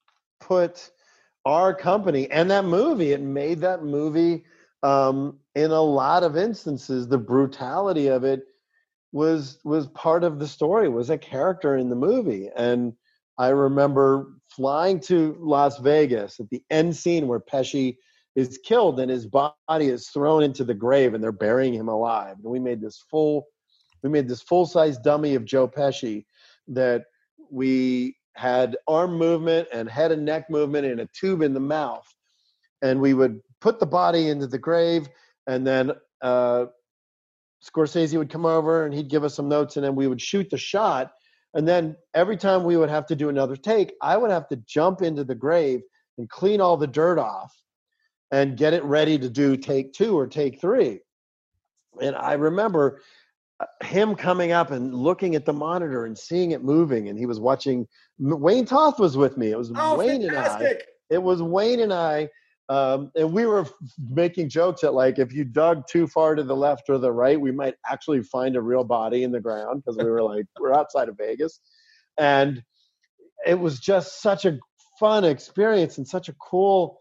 put our company and that movie, it made that movie, um, in a lot of instances, the brutality of it was was part of the story, was a character in the movie. And I remember flying to Las Vegas at the end scene where Pesci is killed and his body is thrown into the grave and they're burying him alive. And we made this full, we made this full-size dummy of Joe Pesci that we had arm movement and head and neck movement and a tube in the mouth. And we would put the body into the grave, and then uh, Scorsese would come over and he'd give us some notes, and then we would shoot the shot. And then every time we would have to do another take, I would have to jump into the grave and clean all the dirt off and get it ready to do take two or take three. And I remember him coming up and looking at the monitor and seeing it moving. And he was watching, Wayne Toth was with me. It was oh, Wayne fantastic. and I. It was Wayne and I. Um, and we were making jokes that, like, if you dug too far to the left or the right, we might actually find a real body in the ground, because we were like, we're outside of Vegas. And it was just such a fun experience and such a cool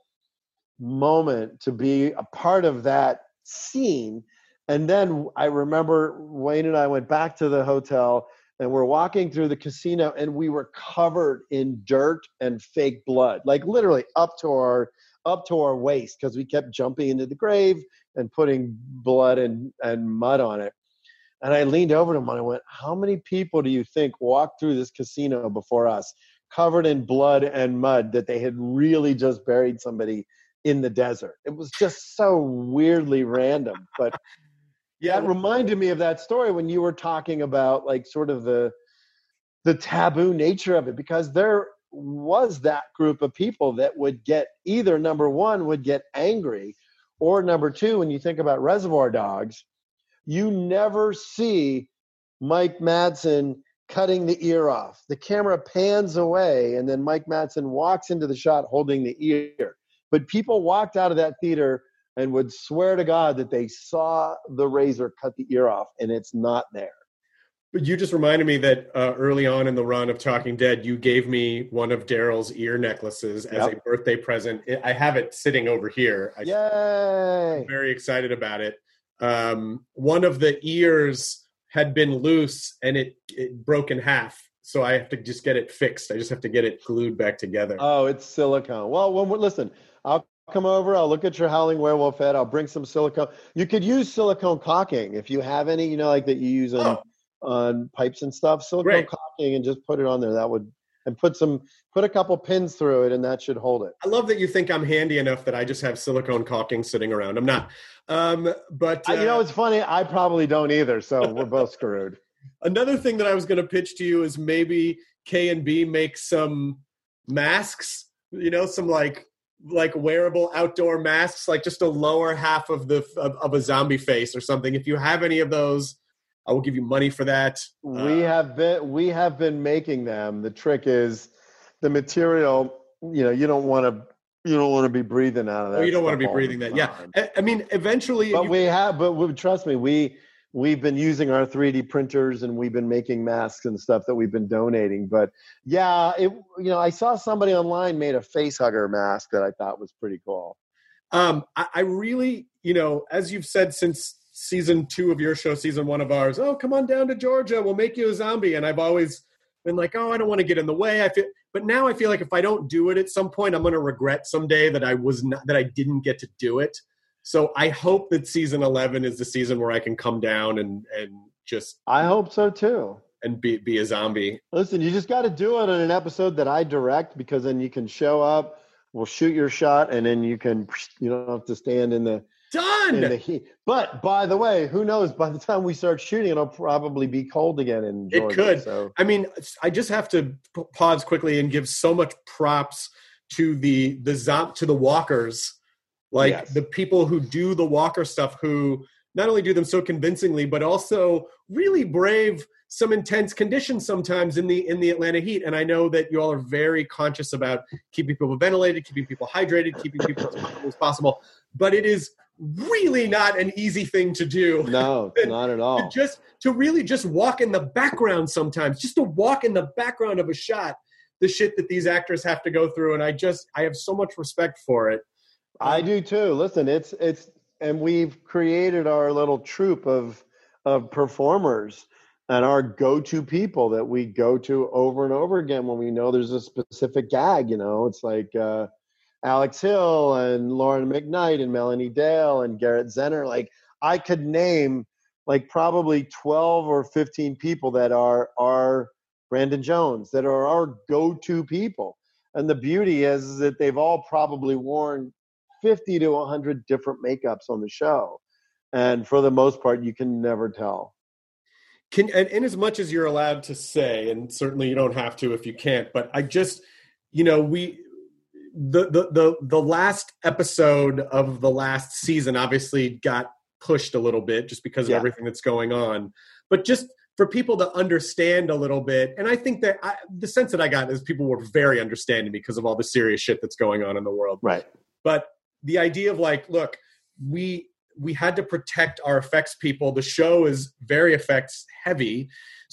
moment to be a part of that scene. And then I remember Wayne and I went back to the hotel and we're walking through the casino, and we were covered in dirt and fake blood, like literally up to our up to our waist, because we kept jumping into the grave and putting blood and, and mud on it. And I leaned over to him and I went, how many people do you think walked through this casino before us, covered in blood and mud, that they had really just buried somebody in the desert? It was just so weirdly random. But yeah, it reminded me of that story when you were talking about, like, sort of the the taboo nature of it, because there was that group of people that would get either, number one, would get angry, or number two, when you think about Reservoir Dogs, you never see Mike Madsen cutting the ear off. The camera pans away, and then Mike Madsen walks into the shot holding the ear. But people walked out of that theater and would swear to God that they saw the razor cut the ear off, and it's not there. But you just reminded me that uh, early on in the run of Talking Dead, you gave me one of Daryl's ear necklaces as yep. a birthday present. I have it sitting over here. I, Yay! I'm very excited about it. Um, one of the ears had been loose and it, it broke in half. So I have to just get it fixed. I just have to get it glued back together. Oh, it's silicone. Well, when we're, listen, I'll come over. I'll look at your Howling Werewolf head. I'll bring some silicone. You could use silicone caulking if you have any, you know, like that you use on, oh. on pipes and stuff. Silicone Great. caulking, and just put it on there. That would, and put some, put a couple pins through it, and that should hold it. I love that you think I'm handy enough that I just have silicone caulking sitting around. I'm not. Um, but uh, you know, it's funny. I probably don't either. So we're both screwed. Another thing that I was going to pitch to you is maybe K and B make some masks, you know, some like, like wearable outdoor masks, like just a lower half of the, of, of a zombie face or something. If you have any of those, I will give you money for that. We uh, have been, we have been making them. The trick is the material you know, you don't want to, you don't want to be breathing out of that. Oh, you don't want to stuff be all breathing the that. Yeah. time. I, I mean, eventually. But you- we have, but we, trust me, we, we've been using our three D printers and we've been making masks and stuff that we've been donating. But yeah, it, you know, I saw somebody online made a face hugger mask that I thought was pretty cool. Um, I, I really, you know, as you've said since season two of your show, season one of ours, oh, come on down to Georgia, we'll make you a zombie. And I've always been like, oh, I don't want to get in the way. I feel, but now I feel like if I don't do it at some point, I'm going to regret someday that I was not, that I didn't get to do it. So I hope that season eleven is the season where I can come down and, and just. I hope so too. And be be a zombie. Listen, you just got to do it on an episode that I direct, because then you can show up, we'll shoot your shot, and then you can, you don't have to stand in the done. In the heat. But by the way, who knows? By the time we start shooting, it'll probably be cold again in Georgia. It could. So. I mean, I just have to pause quickly and give so much props to the the zom- to the walkers, like yes. the people who do the walker stuff, who not only do them so convincingly, but also really brave some intense conditions sometimes in the in the Atlanta heat. And I know that you all are very conscious about keeping people ventilated, keeping people hydrated, keeping people as comfortable as possible. But it is really not an easy thing to do. No, not at all. To just to really just walk in the background sometimes, just to walk in the background of a shot, the shit that these actors have to go through. And I just, I have so much respect for it. I do too. Listen, it's, it's, and we've created our little troupe of, of performers and our go-to people that we go to over and over again when we know there's a specific gag. You know, it's like, uh, Alex Hill and Lauren McKnight and Melanie Dale and Garrett Zenner. Like, I could name like probably twelve or fifteen people that are are Brandon Jones, that are our go-to people. And the beauty is, is that they've all probably worn fifty to one hundred different makeups on the show. And for the most part, you can never tell. Can, and in as much as you're allowed to say, and certainly you don't have to if you can't, but I just, you know, we, The, the the the last episode of the last season obviously got pushed a little bit just because of yeah. everything that's going on. But just for people to understand a little bit, and I think that I, the sense that I got is people were very understanding because of all the serious shit that's going on in the world. Right. But the idea of like, look, we we had to protect our effects people. The show is very effects heavy.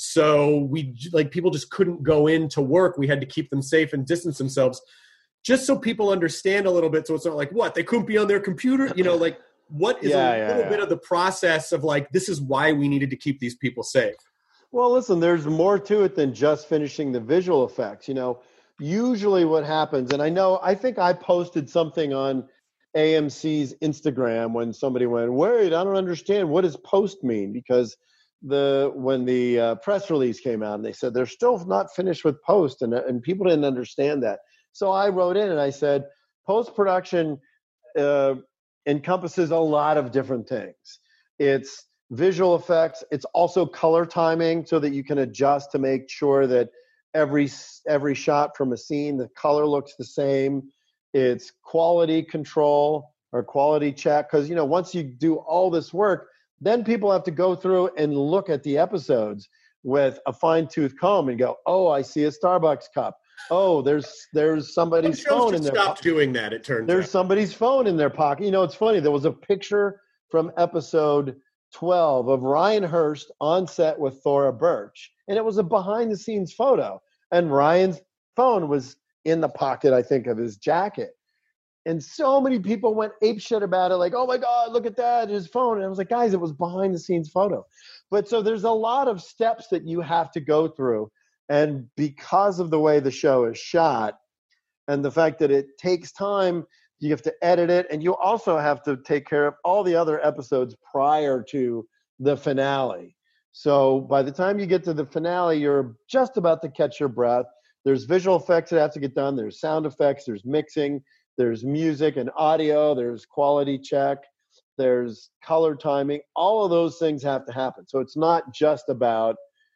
So we like people just couldn't go into work. We had to keep them safe and distance themselves. Just so people understand a little bit, so it's not like, what, they couldn't be on their computer? You know, like, what is yeah, a yeah, little yeah. bit of the process of, like, this is why we needed to keep these people safe? Well, listen, there's more to it than just finishing the visual effects. You know, usually what happens, and I know, I think I posted something on A M C's Instagram when somebody went, wait, I don't understand. What does post mean? Because the when the uh, press release came out, and they said they're still not finished with post, and and people didn't understand that. So I wrote in and I said, post-production uh, encompasses a lot of different things. It's visual effects. It's also color timing so that you can adjust to make sure that every every shot from a scene, the color looks the same. It's quality control or quality check. Because, you know, once you do all this work, then people have to go through and look at the episodes with a fine-tooth comb and go, oh, I see a Starbucks cup. Oh, there's there's somebody's phone in their pocket. Stop po- doing that, it turns There's out. somebody's phone in their pocket. You know, it's funny. There was a picture from episode twelve of Ryan Hurst on set with Thora Birch, and it was a behind-the-scenes photo. And Ryan's phone was in the pocket, I think, of his jacket. And so many people went apeshit about it, like, oh, my God, look at that, his phone. And I was like, guys, it was behind-the-scenes photo. But so there's a lot of steps that you have to go through. And because of the way the show is shot and the fact that it takes time, you have to edit it. And you also have to take care of all the other episodes prior to the finale. So by the time you get to the finale, you're just about to catch your breath. There's visual effects that have to get done. There's sound effects. There's mixing. There's music and audio. There's quality check. There's color timing. All of those things have to happen. So it's not just about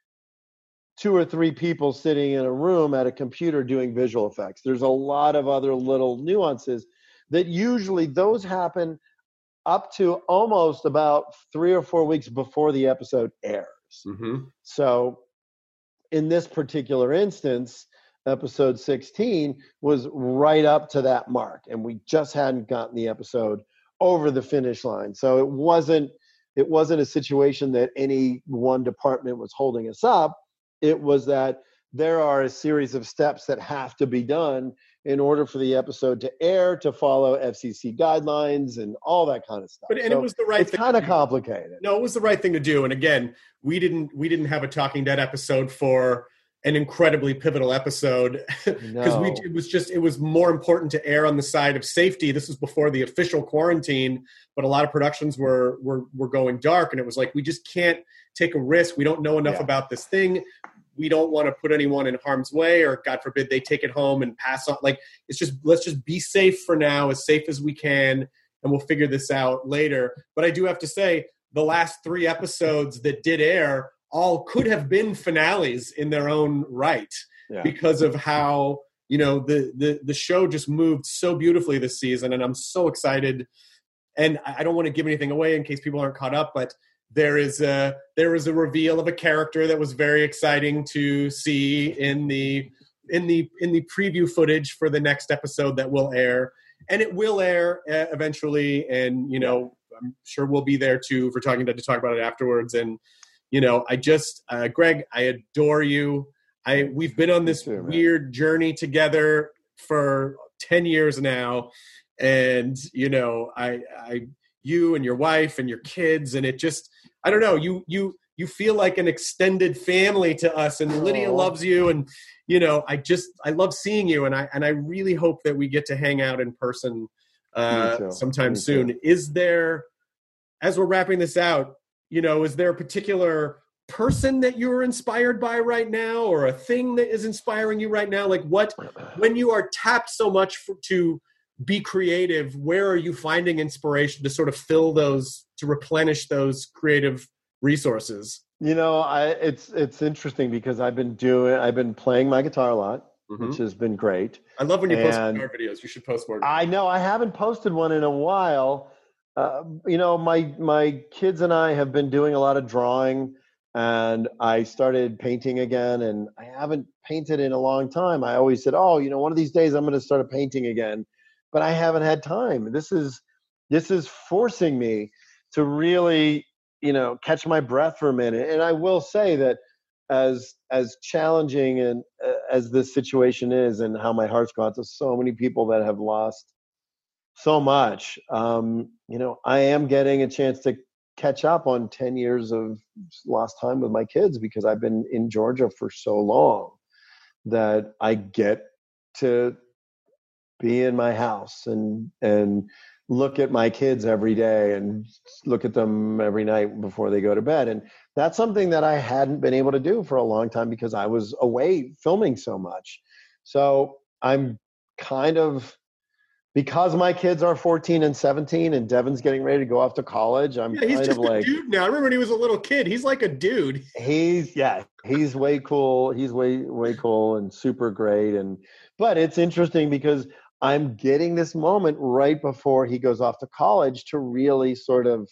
two or three people sitting in a room at a computer doing visual effects. There's a lot of other little nuances that usually those happen up to almost about three or four weeks before the episode airs. Mm-hmm. So in this particular instance, episode sixteen was right up to that mark, and we just hadn't gotten the episode over the finish line. So it wasn't it wasn't a situation that any one department was holding us up. It was that there are a series of steps that have to be done in order for the episode to air, to follow F C C guidelines and all that kind of stuff. But and so it was the right it's thing. It's kind of complicated. No, it was the right thing to do. And again, we didn't we didn't have a Talking Dead episode for an incredibly pivotal episode because we it was just it was more important to err on the side of safety. This was before the official quarantine, but a lot of productions were were were going dark, and it was like, we just can't take a risk. We don't know enough Yeah. about this thing. We don't want to put anyone in harm's way, or God forbid they take it home and pass on. Like, it's just, let's just be safe for now, as safe as we can, and we'll figure this out later. But I do have to say, the last three episodes that did air all could have been finales in their own right, Yeah. because of how, you know, the, the, the show just moved so beautifully this season. And I'm so excited. And I don't want to give anything away in case people aren't caught up, but there is a there is a reveal of a character that was very exciting to see in the in the in the preview footage for the next episode that will air, and it will air uh, eventually. And you know, I'm sure we'll be there too for Talking Dead to talk about it afterwards. And you know, I just uh, Greg, I adore you. I we've been on this too, weird journey together for ten years now, and you know, I I. you and your wife and your kids, and it just, I don't know, you you you feel like an extended family to us, and Lydia Aww. loves you, and you know, I just I love seeing you, and I and I really hope that we get to hang out in person uh, sometime Me soon. too. Is there, as we're wrapping this out, you know, is there a particular person that you're inspired by right now, or a thing that is inspiring you right now? Like, what, when you are tapped so much for, to be creative, where are you finding inspiration to sort of fill those, to replenish those creative resources? You know, I it's it's interesting because I've been doing I've been playing my guitar a lot, Mhm. which has been great. I love when you post And guitar videos. You should post more. I know I haven't posted one in a while. Uh, you know, my my kids and I have been doing a lot of drawing, and I started painting again, and I haven't painted in a long time. I always said, "Oh, you know, one of these days I'm going to start a painting again," but I haven't had time. This is this is forcing me to really, you know, catch my breath for a minute. And I will say that as as challenging and uh, as this situation is, and how my heart's gone to so many people that have lost so much, um, you know, I am getting a chance to catch up on ten years of lost time with my kids, because I've been in Georgia for so long that I get to be in my house and and look at my kids every day and look at them every night before they go to bed. And that's something that I hadn't been able to do for a long time because I was away filming so much. So I'm kind of, because my kids are fourteen and seventeen and Devin's getting ready to go off to college, I'm Yeah, he's kind just of a like, dude now. I remember when he was a little kid. He's like a dude. he's, yeah, he's way cool. He's way, way cool and super great. And, but it's interesting because I'm getting this moment right before he goes off to college to really sort of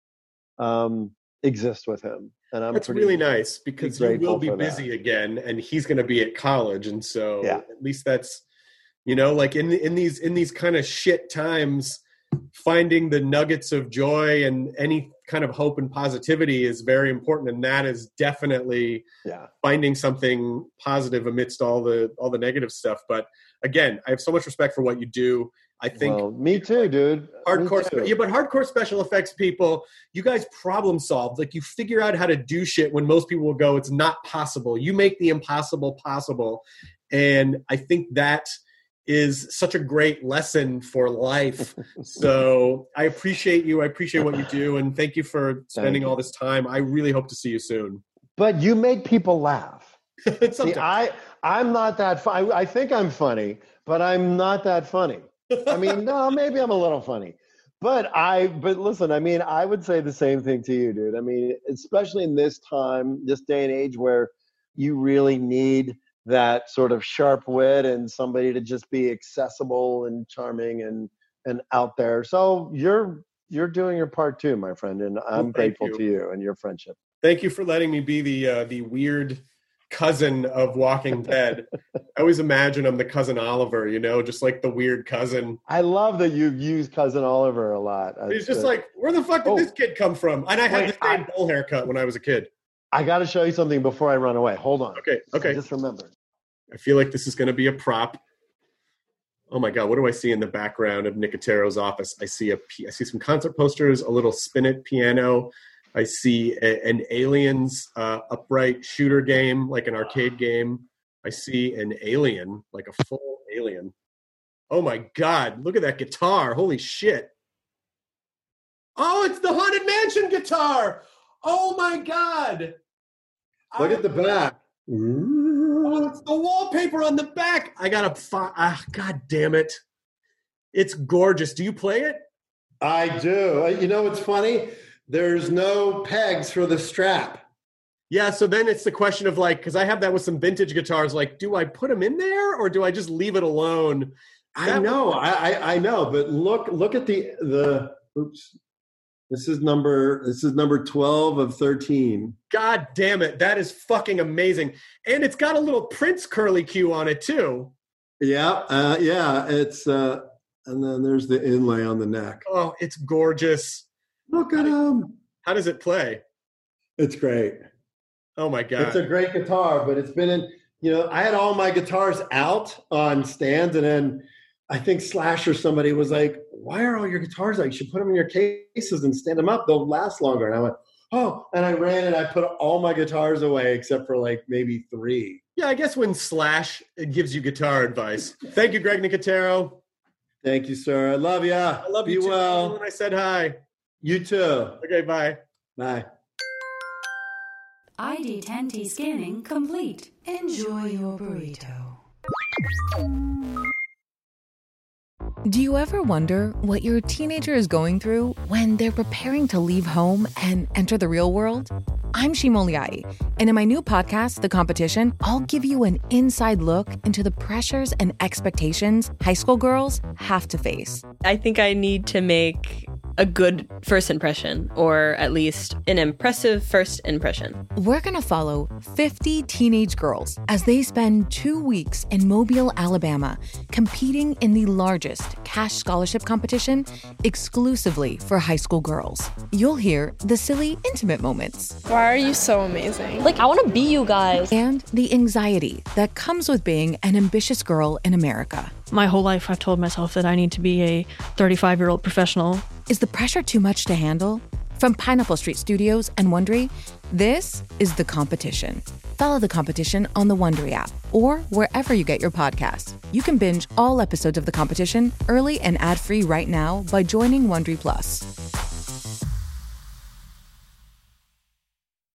um, exist with him. And I'm That's pretty, really nice, because you grateful will be for that. busy again, and he's going to be at college. And so Yeah. at least that's, you know, like in, in these, in these kind of shit times, finding the nuggets of joy and any kind of hope and positivity is very important. And that is definitely yeah. finding something positive amidst all the, all the negative stuff. But again, I have so much respect for what you do. I think Well, me too, dude. hardcore, Me too. spe- yeah, but hardcore special effects people, you guys problem solve. Like, you figure out how to do shit when most people will go, it's not possible. You make the impossible possible. And I think that is such a great lesson for life. So I appreciate you. I appreciate what you do. And thank you for spending you. all this time. I really hope to see you soon. But you make people laugh. Sometimes. See, I, I'm not that funny. I think I'm funny, but I'm not that funny. I mean, no, maybe I'm a little funny. But I, but listen, I mean, I would say the same thing to you, dude. I mean, especially in this time, this day and age where you really need that sort of sharp wit and somebody to just be accessible and charming and, and out there. So you're, you're doing your part too, my friend. And I'm Well, thank grateful you. to you and your friendship. Thank you for letting me be the, uh, the weird cousin of Walking Dead. I always imagine I'm the cousin Oliver, you know, just like the weird cousin. I love that you've used Cousin Oliver a lot. That's He's just good. like, where the fuck did Oh. this kid come from? And I had Wait, the same I- bowl haircut when I was a kid. I got to show you something before I run away. Hold on. Okay, okay. I just remembered. I feel like this is going to be a prop. Oh my God, what do I see in the background of Nicotero's office? I see a, I see some concert posters, a little spin-it piano. I see a, an Aliens uh, upright shooter game, like an arcade game. I see an alien, like a full alien. Oh my God, look at that guitar. Holy shit. Oh, it's the Haunted Mansion guitar. Oh my God. Look at the back. Oh, it's the wallpaper on the back. I got a, fi- ah, God damn it. It's gorgeous. Do you play it? I do. You know what's funny? There's no pegs for the strap. Yeah, so then it's the question of like, because I have that with some vintage guitars, like, do I put them in there or do I just leave it alone? I That know, was- I, I I know, but look look at the the oops. This is number this is number twelve of thirteen. God damn it. That is fucking amazing. And it's got a little Prince curly Q on it too. Yeah, uh, yeah, it's uh and then there's the inlay on the neck. Oh, it's gorgeous. Look at him. How does it play? It's great. Oh my God. It's a great guitar, but it's been in, you know, I had all my guitars out on stands, and then I think Slash or somebody was like, why are all your guitars out? You should put them in your cases and stand them up. They'll last longer. And I went, oh, and I ran and I put all my guitars away except for like maybe three. Yeah, I guess when Slash gives you guitar advice. Thank you, Greg Nicotero. Thank you, sir. I love you. I love Be you too. well. And I said hi. You too. Okay, bye. Bye. I D ten T scanning complete. Enjoy your burrito. Do you ever wonder what your teenager is going through when they're preparing to leave home and enter the real world? I'm Shima Oliai, and in my new podcast, The Competition, I'll give you an inside look into the pressures and expectations high school girls have to face. I think I need to make a good first impression, or at least an impressive first impression. We're going to follow fifty teenage girls as they spend two weeks in Mobile, Alabama, competing in the largest cash scholarship competition exclusively for high school girls. You'll hear the silly, intimate moments. Why are you so amazing? Like, I want to be you guys. And the anxiety that comes with being an ambitious girl in America. My whole life, I've told myself that I need to be a thirty-five-year-old professional. Is the pressure too much to handle? From Pineapple Street Studios and Wondery, this is The Competition. Follow The Competition on the Wondery app or wherever you get your podcasts. You can binge all episodes of The Competition early and ad-free right now by joining Wondery Plus.